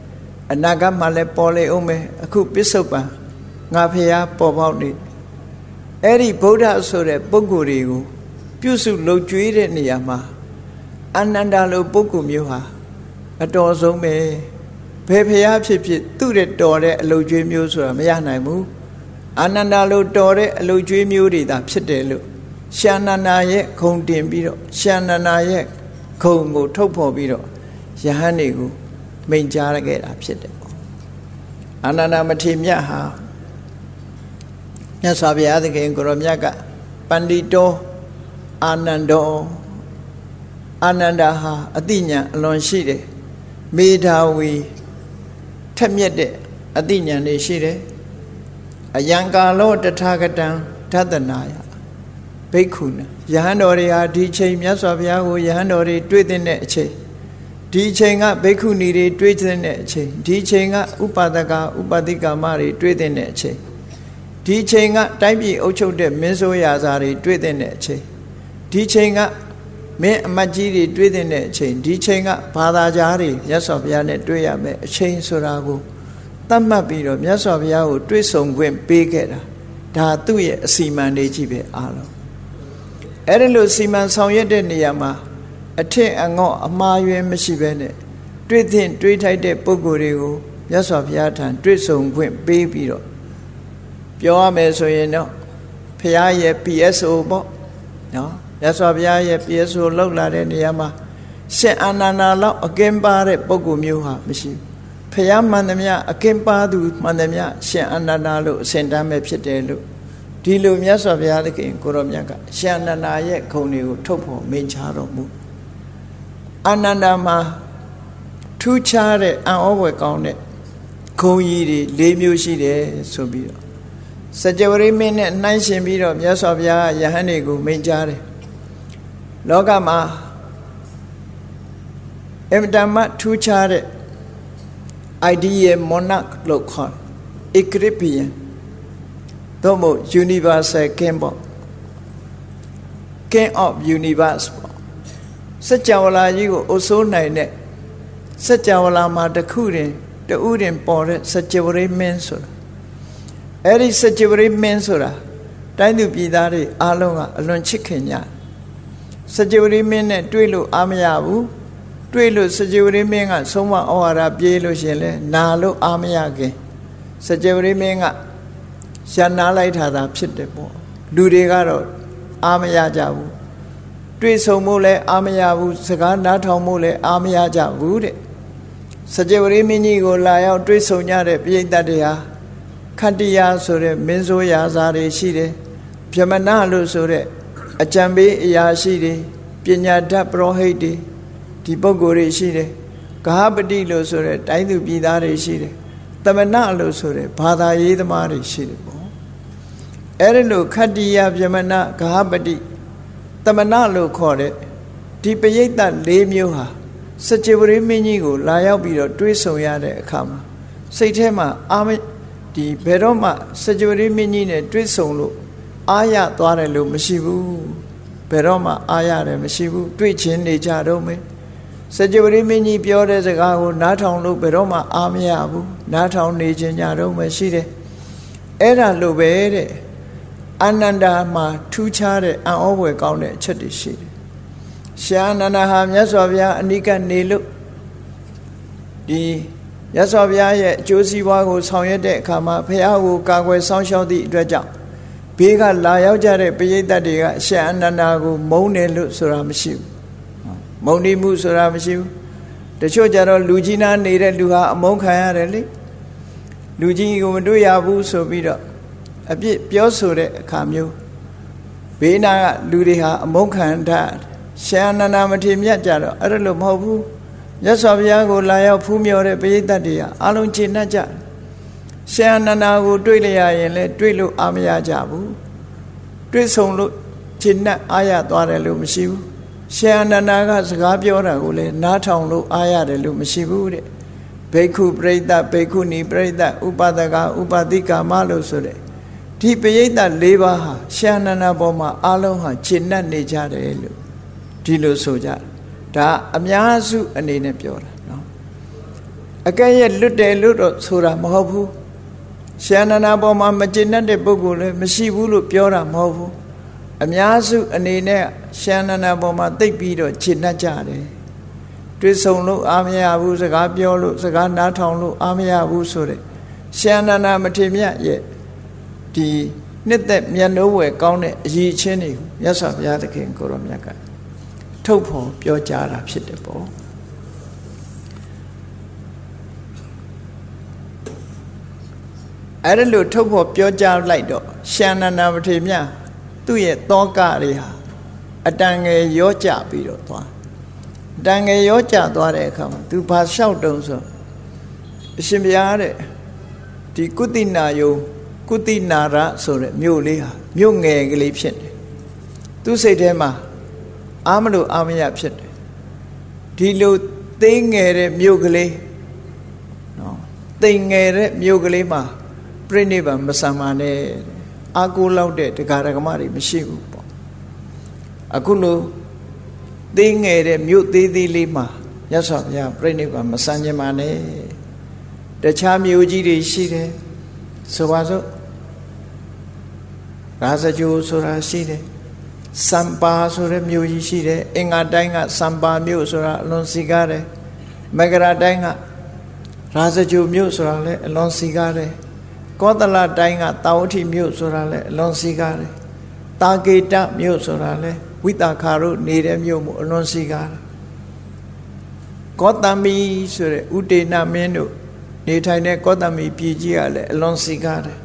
အနာဂတ်မှာလည်းပေါ်လေအောင်မယ်အခုပစ္စုပန်ငါဖျားပေါ်ပေါက်နေအဲ့ဒီဗုဒ္ဓဆိုတဲ့ပုဂ္ဂိုလ်တွေကိုပြုစုလုပ်ကြွေးတဲ့နေရာမှာအာနန္ဒာလိုပုဂ္ဂိုလ်မျိုးဟာအတော်ဆုံးပဲဘယ်ဖျားဖြစ်ဖြစ်သူ့တဲ့တော်တဲ့အလုပ်ကြွေးမျိုးဆိုတာမရနိုင်ဘူးအာနန္ဒာလိုတော်တဲ့အလုပ်ကြွေးမျိုးတွေသာဖြစ်တယ်လို့ရှာနန္ဒာရဲ့ဂုံတင်ပြီးတော့ရှာနန္ဒာရဲ့ဂုံကိုထုတ်ဖော်ပြီးတော့ယဟန်တွေကိုမိန့်ကြားခဲ့တာဖြစ်တယ်အာနန္ဒာမထေရမြတ်ဟာမြတ်စွာဘုရားသခင်ကိုရောမြတ်ကပန္တိတောအာနန္ဒောအာနန္ဒာဟာအတိညာအလွန်ရှိတယ်မေဓာဝီထက်မြက်တဲ့အတိညာတွေရှိတယ်အယံကာလောတထာဂတံဓတနာယဘိက္ခုနယဟန်တော်တွေဟာဒီချိန်မြတ်စွာဘုရားကိုယဟန်တော်တွေတွေ့တဲ့အချိန်ဒီချိန်ကဘိက္ခုနီတွေတွေ့တဲ့အချိန်ဒီချိန်ကဥပါဒကဥပတိကာမတွေတွေ့တဲ့အချိန်ဒီချိန်ကတိုင်းပြည်အုပ်ချုပ်တဲ့မင်းဆိုးရာဇာတွေတွေ့တဲ့အချိန်ဒီချိန်ကမင်းအမတ်ကြီးတွေတွေ့တဲ့အချိန်ဒီချိန်ကဘာသာကြားတွေမြတ်စွာဘုရားနဲ့တွေ့ရမယ်အချိန်ဆိုတာကိုသတ်မှတ်ပြီးတော့မြတ်စွာဘုရားကိုတွေ့ဆုံခွင့်ပေးခဲ့တာဒါသူ့ရဲ့အစီမံတွေကြီးပဲအားလုံးအဲ့ဒါလို့စီမံဆောင်ရွက်တဲ့နေရာမှာအထင်အငေါ့အမှားယွင်းမရှိဘဲနဲ့တွေ့သင့်တွေ့ထိုက်တဲ့ပုဂ္ဂိုလ်တွေကိုမြတ်စွာဘုရားထံတွေ့ဆုံခွင့်ပေးပြီးတော့ပြောရမယ်ဆိုရင်တော့ဘုရားရဲ့ ပီ အက်စ် အို ပေါ့နော်မြတ်စွာဘုရားရဲ့ ပီ အက်စ် အို လောက်လာတဲ့နေရာမှာရှင်အာနန္ဒာလောက်အကင်းပါတဲ့ပုဂ္ဂိုလ်မျိုးဟာမရှိဘူးဘုရားမှန်သမျှအကင်းပါသူမှန်သမျှရှင်အာနန္ဒာလို့အစဉ်တမ်းပဲဖြစ်တယ်လို့ဒီလိုမြတ်စွာဘုရားသခင်ကိုရောမြတ်ကရှင်အာနန္ဒာရဲ့ဂုဏ်တွေကိုထုတ်ဖော်မိန့်ချတော်မူအာနန္ဒာမှာထူးခြားတဲ့အံ့ဩဖွယ်ကောင်းတဲ့ဂုဏ်ကြီးတွေ၄မျိုးရှိတယ်ဆိုပြီးတော့စကြဝဠာမင်းနဲ့နှိုင်းရှင်ပြီးတော့မြတ်စွာဘုရားယဟန်တွေကိုမိန့်ကြားတယ်လောကမှာအမတမထူးခြားတဲ့ ideal monarch လို့ခေါ် Eccribian သို့မဟုတ် universal king ပေါ့ king of universe ပေါ့စကြဝဠာကြီးကိုအုပ်စိုးနိုင်တဲ့စကြဝဠာမှာတစ်ခုတည်းတူးတင်ပေါ်တဲ့စကြဝဠာမင်းဆိုတာအဲ့ဒီစကြဝဠာမင်းဆိုတာတိုင်းသူပြည်သားတွေအားလုံးကအလွန်ချစ်ခင်ကြစကြဝဠာမင်းနဲ့တွေ့လို့အားမရဘူးတွေ့လို့စကြဝဠာမင်းကဆုံးမဩဝါဒပြေးလို့ရှင်လဲနာလို့အားမရခင်စကြဝဠာမင်းကရနာလိုက်တာသာဖြစ်တယ်ပေါ့လူတွေကတော့အားမရကြဘူးတွေ့ဆုံမှုလဲအားမရဘူးစကားနားထောင်မှုလဲအားမရကြဘူးတဲ့စကြဝဠာမင်းကြီးကိုလာရောက်တွေ့ဆုံကြတဲ့ပိဋကတ်တွေဟာခတ္တိယဆိုတဲ့မင်းဆိုးရာဇာတွေရှိတယ်ဗြဟ္မဏလို့ဆိုတဲ့အကြံပေးအရာရှိတွေပညာတတ်ပရောဟိတ်တွေဒီပုဂ္ဂိုလ်တွေရှိတယ်ဂဟပတိလို့ဆိုတဲ့တိုင်းသူပြည်သားတွေရှိတယ်သမဏလို့ဆိုတဲ့ဘာသာရေးသမားတွေရှိတယ်ပေါ့အဲ့ဒီလိုခတ္တိယဗြဟ္မဏဂဟပတိသမဏလို့ခေါ်တဲ့ဒီပရိသတ်၄မျိုးဟာစကြဝဠာမင်းကြီးကိုလာရောက်ပြီးတော့တွေးဆုံရတဲ့အခါမှာစိတ်ထဲမှာအာမဒီဘယ်တော့မှစကြဝဠာမင်းကြီးနဲ့တွေးဆုံလို့အားရသွားတယ်လို့မရှိဘူးဘယ်တော့မှအားရတယ်မရှိဘူးတွေ့ချင်းနေကြတော့မယ်စကြဝဠာမင်းကြီးပြောတဲ့စကားကိုနားထောင်လို့ဘယ်တော့မှအားမရဘူးနားထောင်နေချင်းကြတော့မယ်ရှိတယ်အဲ့ဒါလို့ပဲတဲ့အာနန္ဒာမှာထူးခြားတဲ့အံ့ဩဖွယ်ကောင်းတဲ့အချက်တွေရှိတယ်ရှာအာနန္ဒာဟာမြတ်စွာဘုရားအနိကနေလို့ဒီမြတ်စွာဘုရားရဲ့အကျိုးစီးပွားကိုဆောင်ရွက်တဲ့အခါမှာဘုရားကိုကာကွယ်စောင့်ရှောက်သည့်အတွက်ကြောင့်ဘေးကလာရောက်ကြတဲ့ပရိသတ်တွေကရှာအာနန္ဒာကိုမုန်းတယ်လို့ဆိုတာမရှိဘူးမုန်းတိမှုဆိုတာမရှိဘူးတချို့ကြတော့လူကြီးနာနေတဲ့လူဟာအမုန်းခံရတယ်လေလူကြီးကိုမတွေ့ရဘူးဆိုပြီးတော့အပြစ်ပြောဆိုတဲ့အခါမျိုးဘေးနာကလူတွေဟာအမုန်းခံတတ်ရှာအာနန္ဒာမထေရမြတ်ကြတော့အဲ့ဒါလို့မဟုတ်ဘူးမြတ်စွာဘုရားကိုလာရောက်ဖူးမြော်တဲ့ပရိသတ်တွေဟာအလုံးကျေနပ်ကြရှာအာနန္ဒာကိုတွေ့လျက်ရင်လည်းတွေ့လို့အားမရကြဘူးတွေ့ဆုံလို့ကျေနပ်အားရသွားတယ်လို့မရှိဘူးရှာအာနန္ဒာကစကားပြောတာကိုလည်းနားထောင်လို့အားရတယ်လို့မရှိဘူးတဲ့ဘိက္ခုပရိသတ်ဘိက္ခုနီပရိသတ်ဥပဒကဥပတိကာမလို့ဆိုတဲ့ဒီပရိသတ်၄ပါးဟာရှာအာနန္ဒာပေါ်မှာအလုံးဟာကျေနပ်နေကြတယ်လို့ဒီလိုဆိုကြတယ်ဒါအများစုအနေနဲ့ပြောတာနော်အကဲရဲ့လွတ်တယ်လို့တော့ဆိုတာမဟုတ်ဘူးရှန္ဒနာပေါ်မှာမကျေနပ်တဲ့ပုဂ္ဂိုလ်လည်းမရှိဘူးလို့ပြောတာမဟုတ်ဘူးအများစုအနေနဲ့ရှန္ဒနာပေါ်မှာသိပ်ပြီးတော့ကျေနပ်ကြတယ်တွေ့ဆုံလို့အားမရဘူးစကားပြောလို့စကားနားထောင်လို့အားမရဘူးဆိုတဲ့ရှန္ဒနာမထေမြတ်ရဲ့ဒီနှစ်သက်မျက်နှိုးဝယ်ကောင်းတဲ့အရည်အချင်းတွေကိုမြတ်စွာဘုရားသခင်ကိုရောမြတ်ကထုတ်ဖော်ပြောကြားတာဖြစ်တယ်ပေါ့အဲ့ဒါလို့ထုတ်ဖော်ပြောကြားလိုက်တော့ရှန္ဒနာမထေမြတ်သူ့ရဲ့တောကတွေဟာအတန်ငယ်ရောကြပြီးတော့သွားအတန်ငယ်ရောကြသွားတဲ့အခါမှာသူဘာလျှောက်တုံးဆိုအရှင်ဘုရားတဲ့ဒီကုသိနာယုံကုသိနာရဆိုတဲ့မြို့လေးဟာမြို့ငယ်ကလေးဖြစ်တယ်သူစိတ်ထဲမှာအာမလို့အာမရဖြစ်တယ်ဒီလိုသိငယ်တဲ့မြို့ကလေးနော်သိငယ်တဲ့မြို့ကလေးမှာပြိဋိဘံမဆံပါနဲ့အာကိုလောက်တဲ့တရားဓမ္မတွေမရှိဘူးပေါ့အခုလိုသိငယ်တဲ့မြို့သေးသေးလေးမှာရသော်ဘုရားပြိဋိဘံမဆံခြင်းပါနဲ့တခြားမြို့ကြီးတွေရှိတယ်ဆိုပါစို့ရာဇဂျိုဆိုတာရှိတယ်စံပါဆိုတဲ့မြို့ကြီးရှိတယ်အင်္ဂါတိုင်းကစံပါမြို့ဆိုတာအလွန်စီကားတယ်မဂရတိုင်းကရာဇဂျိုမြို့ဆိုတာလည်းအလွန်စီကားတယ်ကောသလတိုင်းကတာဝတိမြို့ဆိုတာလည်းအလွန်စီကားတယ်တာကေတမြို့ဆိုတာလည်းဝိတာခါတို့နေတဲ့မြို့မို့အလွန်စီကားတယ်ကောတမီဆိုတဲ့ဥတေနမင်းတို့နေထိုင်တဲ့ကောတမီပြည်ကြီးကလည်းအလွန်စီကားတယ်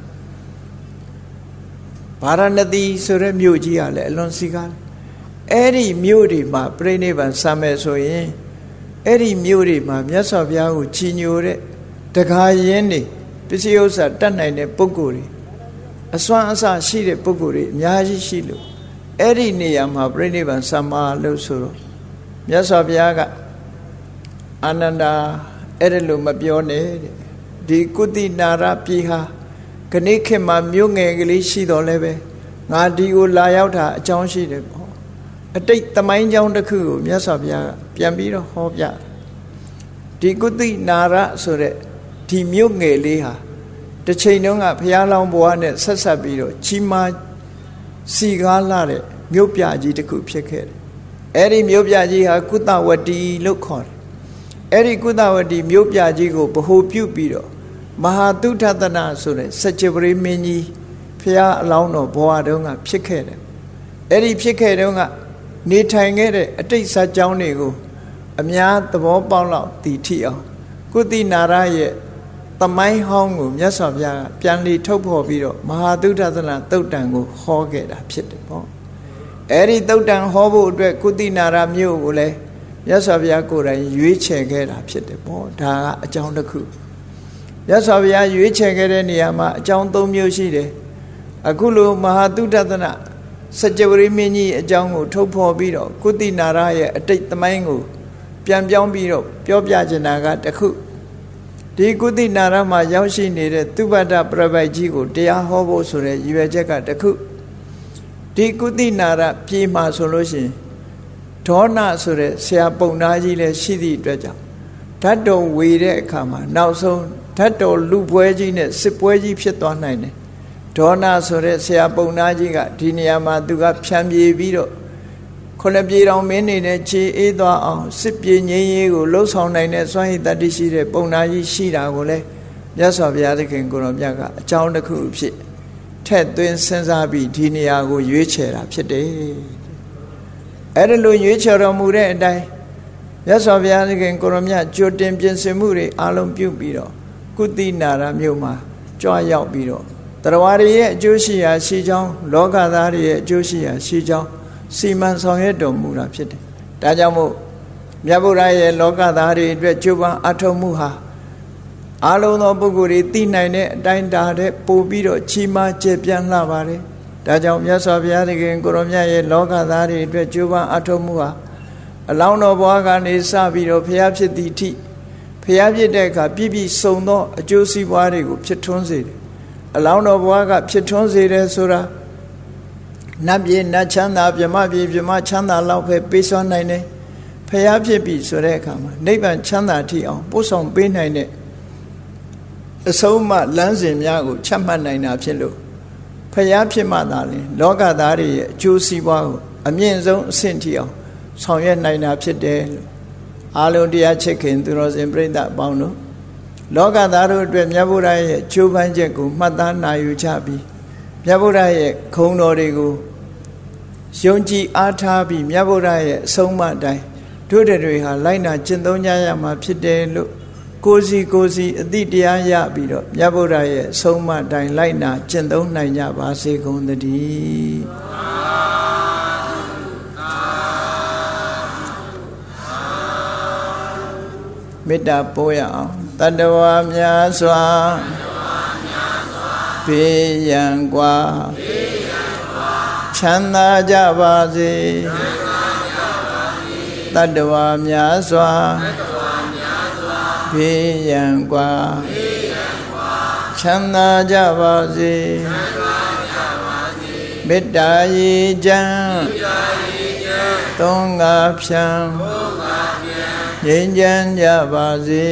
ဗာရာဏသီဆိုတဲ့မြို့ကြီးကလည်းအလွန်စီကားတယ်အဲ့ဒီမြို့တွေမှာပြိဋိဘံစံမယ်ဆိုရင်အဲ့ဒီမြို့တွေမှာမြတ်စွာဘုရားကိုချီးညိုတဲ့တခါရင်းနေပစ္စည်းဥစ္စာတတ်နိုင်တဲ့ပုဂ္ဂိုလ်တွေအစွမ်းအစရှိတဲ့ပုဂ္ဂိုလ်တွေအများကြီးရှိလို့အဲ့ဒီနေရာမှာပြိဋိဘံစံမာလို့ဆိုတော့မြတ်စွာဘုရားကအာနန္ဒာအဲ့ဒါလို့မပြောနဲ့တဲ့ဒီကုသိနာရပြည်ဟာခဏခေတ်မှာမြို့ငယ်ကလေးရှိတော်လဲပဲငါဒီကိုလာရောက်တာအကြောင်းရှိတယ်ပေါ့အတိတ်သမိုင်းကြောင်းတစ်ခုကိုမြတ်စွာဘုရားကပြန်ပြီးတော့ဟောပြဒီကုသိနာရဆိုတဲ့ဒီမြို့ငယ်လေးဟာတစ်ချိန်တုန်းကဘုရားလောင်းဘဝနဲ့ဆက်ဆက်ပြီးတော့ကြီးမားစီကားလာတဲ့မြို့ပြကြီးတစ်ခုဖြစ်ခဲ့တယ်အဲ့ဒီမြို့ပြကြီးဟာကုသဝတီလို့ခေါ်တယ်အဲ့ဒီကုသဝတီမြို့ပြကြီးကိုဗဟိုပြုပြီးတော့မဟာသုထသနာဆိုတဲ့စัจ java မင်းကြီးဖျားအလောင်းတော်ဘဝတုန်းကဖြစ်ခဲ့တယ်အဲ့ဒီဖြစ်ခဲ့တုန်းကနေထိုင်ခဲ့တဲ့အတိတ်ဇာတ်ကြောင်းတွေကိုအများသဘောပေါက်လောက်တည်ထီအောင်ကုသိနာရရဲ့သမိုင်းဟောင်းကိုမြတ်စွာဘုရားကပြန်လည်ထုတ်ဖော်ပြီးတော့မဟာသုထသနာသုတ်တံကိုဟောခဲ့တာဖြစ်တယ်ပေါ့အဲ့ဒီသုတ်တံဟောဖို့အတွက်ကုသိနာရမြို့ကိုလည်းမြတ်စွာဘုရားကိုယ်တိုင်ရွေးချယ်ခဲ့တာဖြစ်တယ်ပေါ့ဒါကအကြောင်းတစ်ခုမြတ်စွာဘုရားရွေးချယ်ခဲ့တဲ့နေရာမှာအကြောင်း၃မျိုးရှိတယ်အခုလိုမဟာသုတသနစัจ java မင်းကြီးအကြောင်းကိုထုတ်ဖော်ပြီးတော့ကုသိနာရရဲ့အတိတ်သမိုင်းကိုပြန်ပြောင်းပြီးတော့ပြောပြချင်တာကတစ်ခုဒီကုသိနာရမှာရောက်ရှိနေတဲ့သုဘဒပရပိုက်ကြီးကိုတရားဟောဖို့ဆိုတဲ့ရည်ရွယ်ချက်ကတစ်ခုဒီကုသိနာရပြေမှာဆိုလို့ရှိရင်ဒေါနဆိုတဲ့ဆရာပုံနာကြီးလည်းရှိသည့်အတွက်ကြောင့်ဓာတ်တော်ဝေတဲ့အခါမှာနောက်ဆုံးဓာတ်တော်လူပွဲကြီးနဲ့စစ်ပွဲကြီးဖြစ်သွားနိုင်တယ်ဒေါနဆိုတဲ့ဆရာပုံနာကြီးကဒီနေရာမှာသူကဖြန့်ပြေးပြီးတော့ခုနှစ်ပြေတော်မင်းနေနဲ့ခြေအေးသွားအောင်စစ်ပြေငြိမ်းရေးကိုလှုပ်ဆောင်နိုင်တဲ့စွမ်းရည်တတ္တိရှိတဲ့ပုံနာကြီးရှိတာကိုလည်းမြတ်စွာဘုရားသခင်ကိုရောမြတ်ကအကြောင်းတစ်ခုဖြစ်ထက်သွင်းစဉ်းစားပြီးဒီနေရာကိုရွေးချယ်တာဖြစ်တယ်အဲ့ဒါလိုရွေးချယ်တော်မူတဲ့အတိုင်းမြတ်စွာဘုရားသခင်ကိုရောမြတ်ကြိုတင်ပြင်ဆင်မှုတွေအလုံးပြုပြီးတော့ကုသိနာရမြို့မှာကြွားရောက်ပြီးတော့တရားတွေရဲ့အကျိုးရှိရာရှိကြောင်းလောကသားတွေရဲ့အကျိုးရှိရာရှိကြောင်းစီမံဆောင်ရွက်တော်မူတာဖြစ်တယ်။ဒါကြောင့်မို့မြတ်ဗုဒ္ဓရဲ့လောကသားတွေအတွက်ကြိုးပမ်းအထောက်မှုဟာအလုံးသောပုဂ္ဂိုလ်တွေသိနိုင်တဲ့အတိုင်းတာတဲ့ပို့ပြီးတော့ချီးမားကျေပြန့်လှပါတယ်။ဒါကြောင့်မြတ်စွာဘုရားသခင်ကိုရောမြတ်ရဲ့လောကသားတွေအတွက်ကြိုးပမ်းအထောက်မှုဟာအလောင်းတော်ဘဝကနေစပြီးတော့ဘုရားဖြစ်သည့်အထိဘုရားဖြစ်တဲ့အခါပြည့်ပြည့်စုံသောအကျိုးစီးပွားတွေကိုဖြစ်ထွန်းစေတယ်။အလောင်းတော်ဘဝကဖြစ်ထွန်းစေတယ်ဆိုတာနတ်ပြည်နတ်ချမ်းသာဗြဟ္မပြည်ဗြဟ္မချမ်းသာလောက်ပဲပေးစွမ်းနိုင်တယ်ဖျားဖြစ်ပြီဆိုတဲ့အခါမှာနိဗ္ဗာန်ချမ်းသာထိအောင်ပို့ဆောင်ပေးနိုင်တဲ့အဆုံးအမလမ်းစဉ်များကိုချမှတ်နိုင်တာဖြစ်လို့ဖျားဖြစ်မှသာလေလောကသားတွေရဲ့အကျိုးစီးပွားကိုအမြင့်ဆုံးအဆင့်ထိအောင်ဆောင်ရွက်နိုင်တာဖြစ်တယ်လို့အားလုံးတရားချစ်ခင်သူတော်စင်ပြိဿအပေါင်းတို့လောကသားတို့အတွက်မြတ်ဗုဒ္ဓရဲ့ကြိုးပမ်းချက်ကိုမှတ်သားနိုင်ယူကြပြီးမြတ်ဗုဒ္ဓရဲ့ခုံတော်တွေကိုယုံကြည်အားထားပြီးမြတ်ဗုဒ္ဓရဲ့အဆုံးအမတိုင်းတို့တွေဟာလိုက်နာကျင့်သုံးကြရမှာဖြစ်တယ်လို့ကိုယ်စီကိုယ်စီအတိတရားရပြီးတော့မြတ်ဗုဒ္ဓရဲ့အဆုံးအမတိုင်းလိုက်နာကျင့်သုံးနိုင်ကြပါစေကုန်သတည်းမေတ္တာပို့ရအောင်တတ္တဝါများစွာဘေးရန်กว่าချမ်းသာကြပါစေတတ္တဝါများစွာဘေးရန်กว่าချမ်းသာကြပါစေမေတ္တာရေချမ်းသုံးငါဖြံငြိမ်းချမ်းကြပါစေ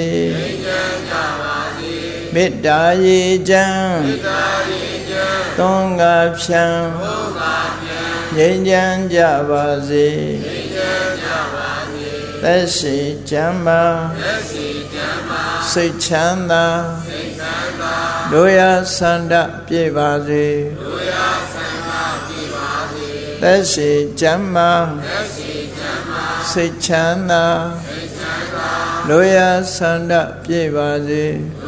မေတ္တာရေချမ်းသုံးငါဖြံငြိမ်းချမ်းကြပါစေသက်ရှိချမ်းသာစိတ်ချမ်းသာတို့ရဆန္ဒပြည့်ပါစေသက်ရှိချမ်းသာစိတ်ချမ်းသာတို့ရဆန္ဒပြည့်ပါစေ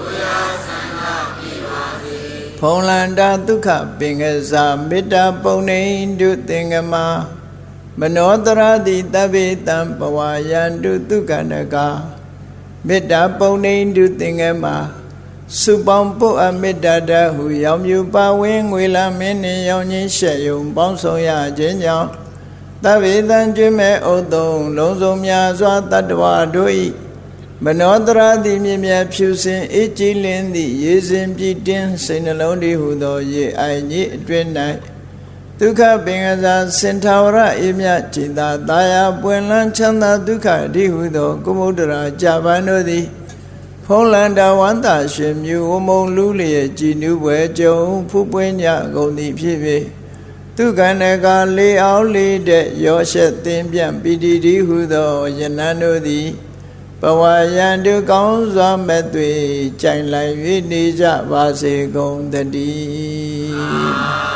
ဖုံလန္တာဒုက္ခပင်ကစားမေတ္တာပုံနေတုသင်္ကမမနောတရတိတဗ္ဗေတံပဝါယန္တုဒုက္ခနကမေတ္တာပုံနေတုသင်္ကမစုပေါင်းပုအမေတ္တာတဟုရောင်မြူပါဝင်းငွေလာမင်းနှင့်ရောင်ချင်းရှက်ယုံပေါင်းဆောင်ရခြင်းကြောင့်တဗ္ဗေတံကျွမဲ့ဥသုံးလုံးစုံများစွာတတ္တဝါတို့၏မနောတရတိမြင်မြဖြူစင်အေးကြည်လင်းသည့်ရေစင်ပြည့်တင်းစိတ်နှလုံးတည်းဟုသောရေအိုင်ကြီးအတွင်၌ဒုက္ခပင်ကစားစင်ထာဝရအေးမြจิตာတာယာပွင့်လန်းချမ်းသာဒုက္ခတည်းဟုသောကုမုဒ္ဒရာကြပန်းတို့သည်ဖုံးလန္တာဝန္တာရှင်မြူဝမုံလူလျက်ကြည်နူးပွဲကြုံဖူးပွင့်ကြကုန်သည်ဖြစ်၍ဒုက္ခနကလေးအောင်လေးတဲ့ရောရှက်သင်ပြန့်ပီတိတည်းဟုသောယနန်းတို့သည်ပဝါယန္တုကောင်းစွာမဲ့သွေကြိုင်လိုက်၍နေကြပါစေကုန်တည်း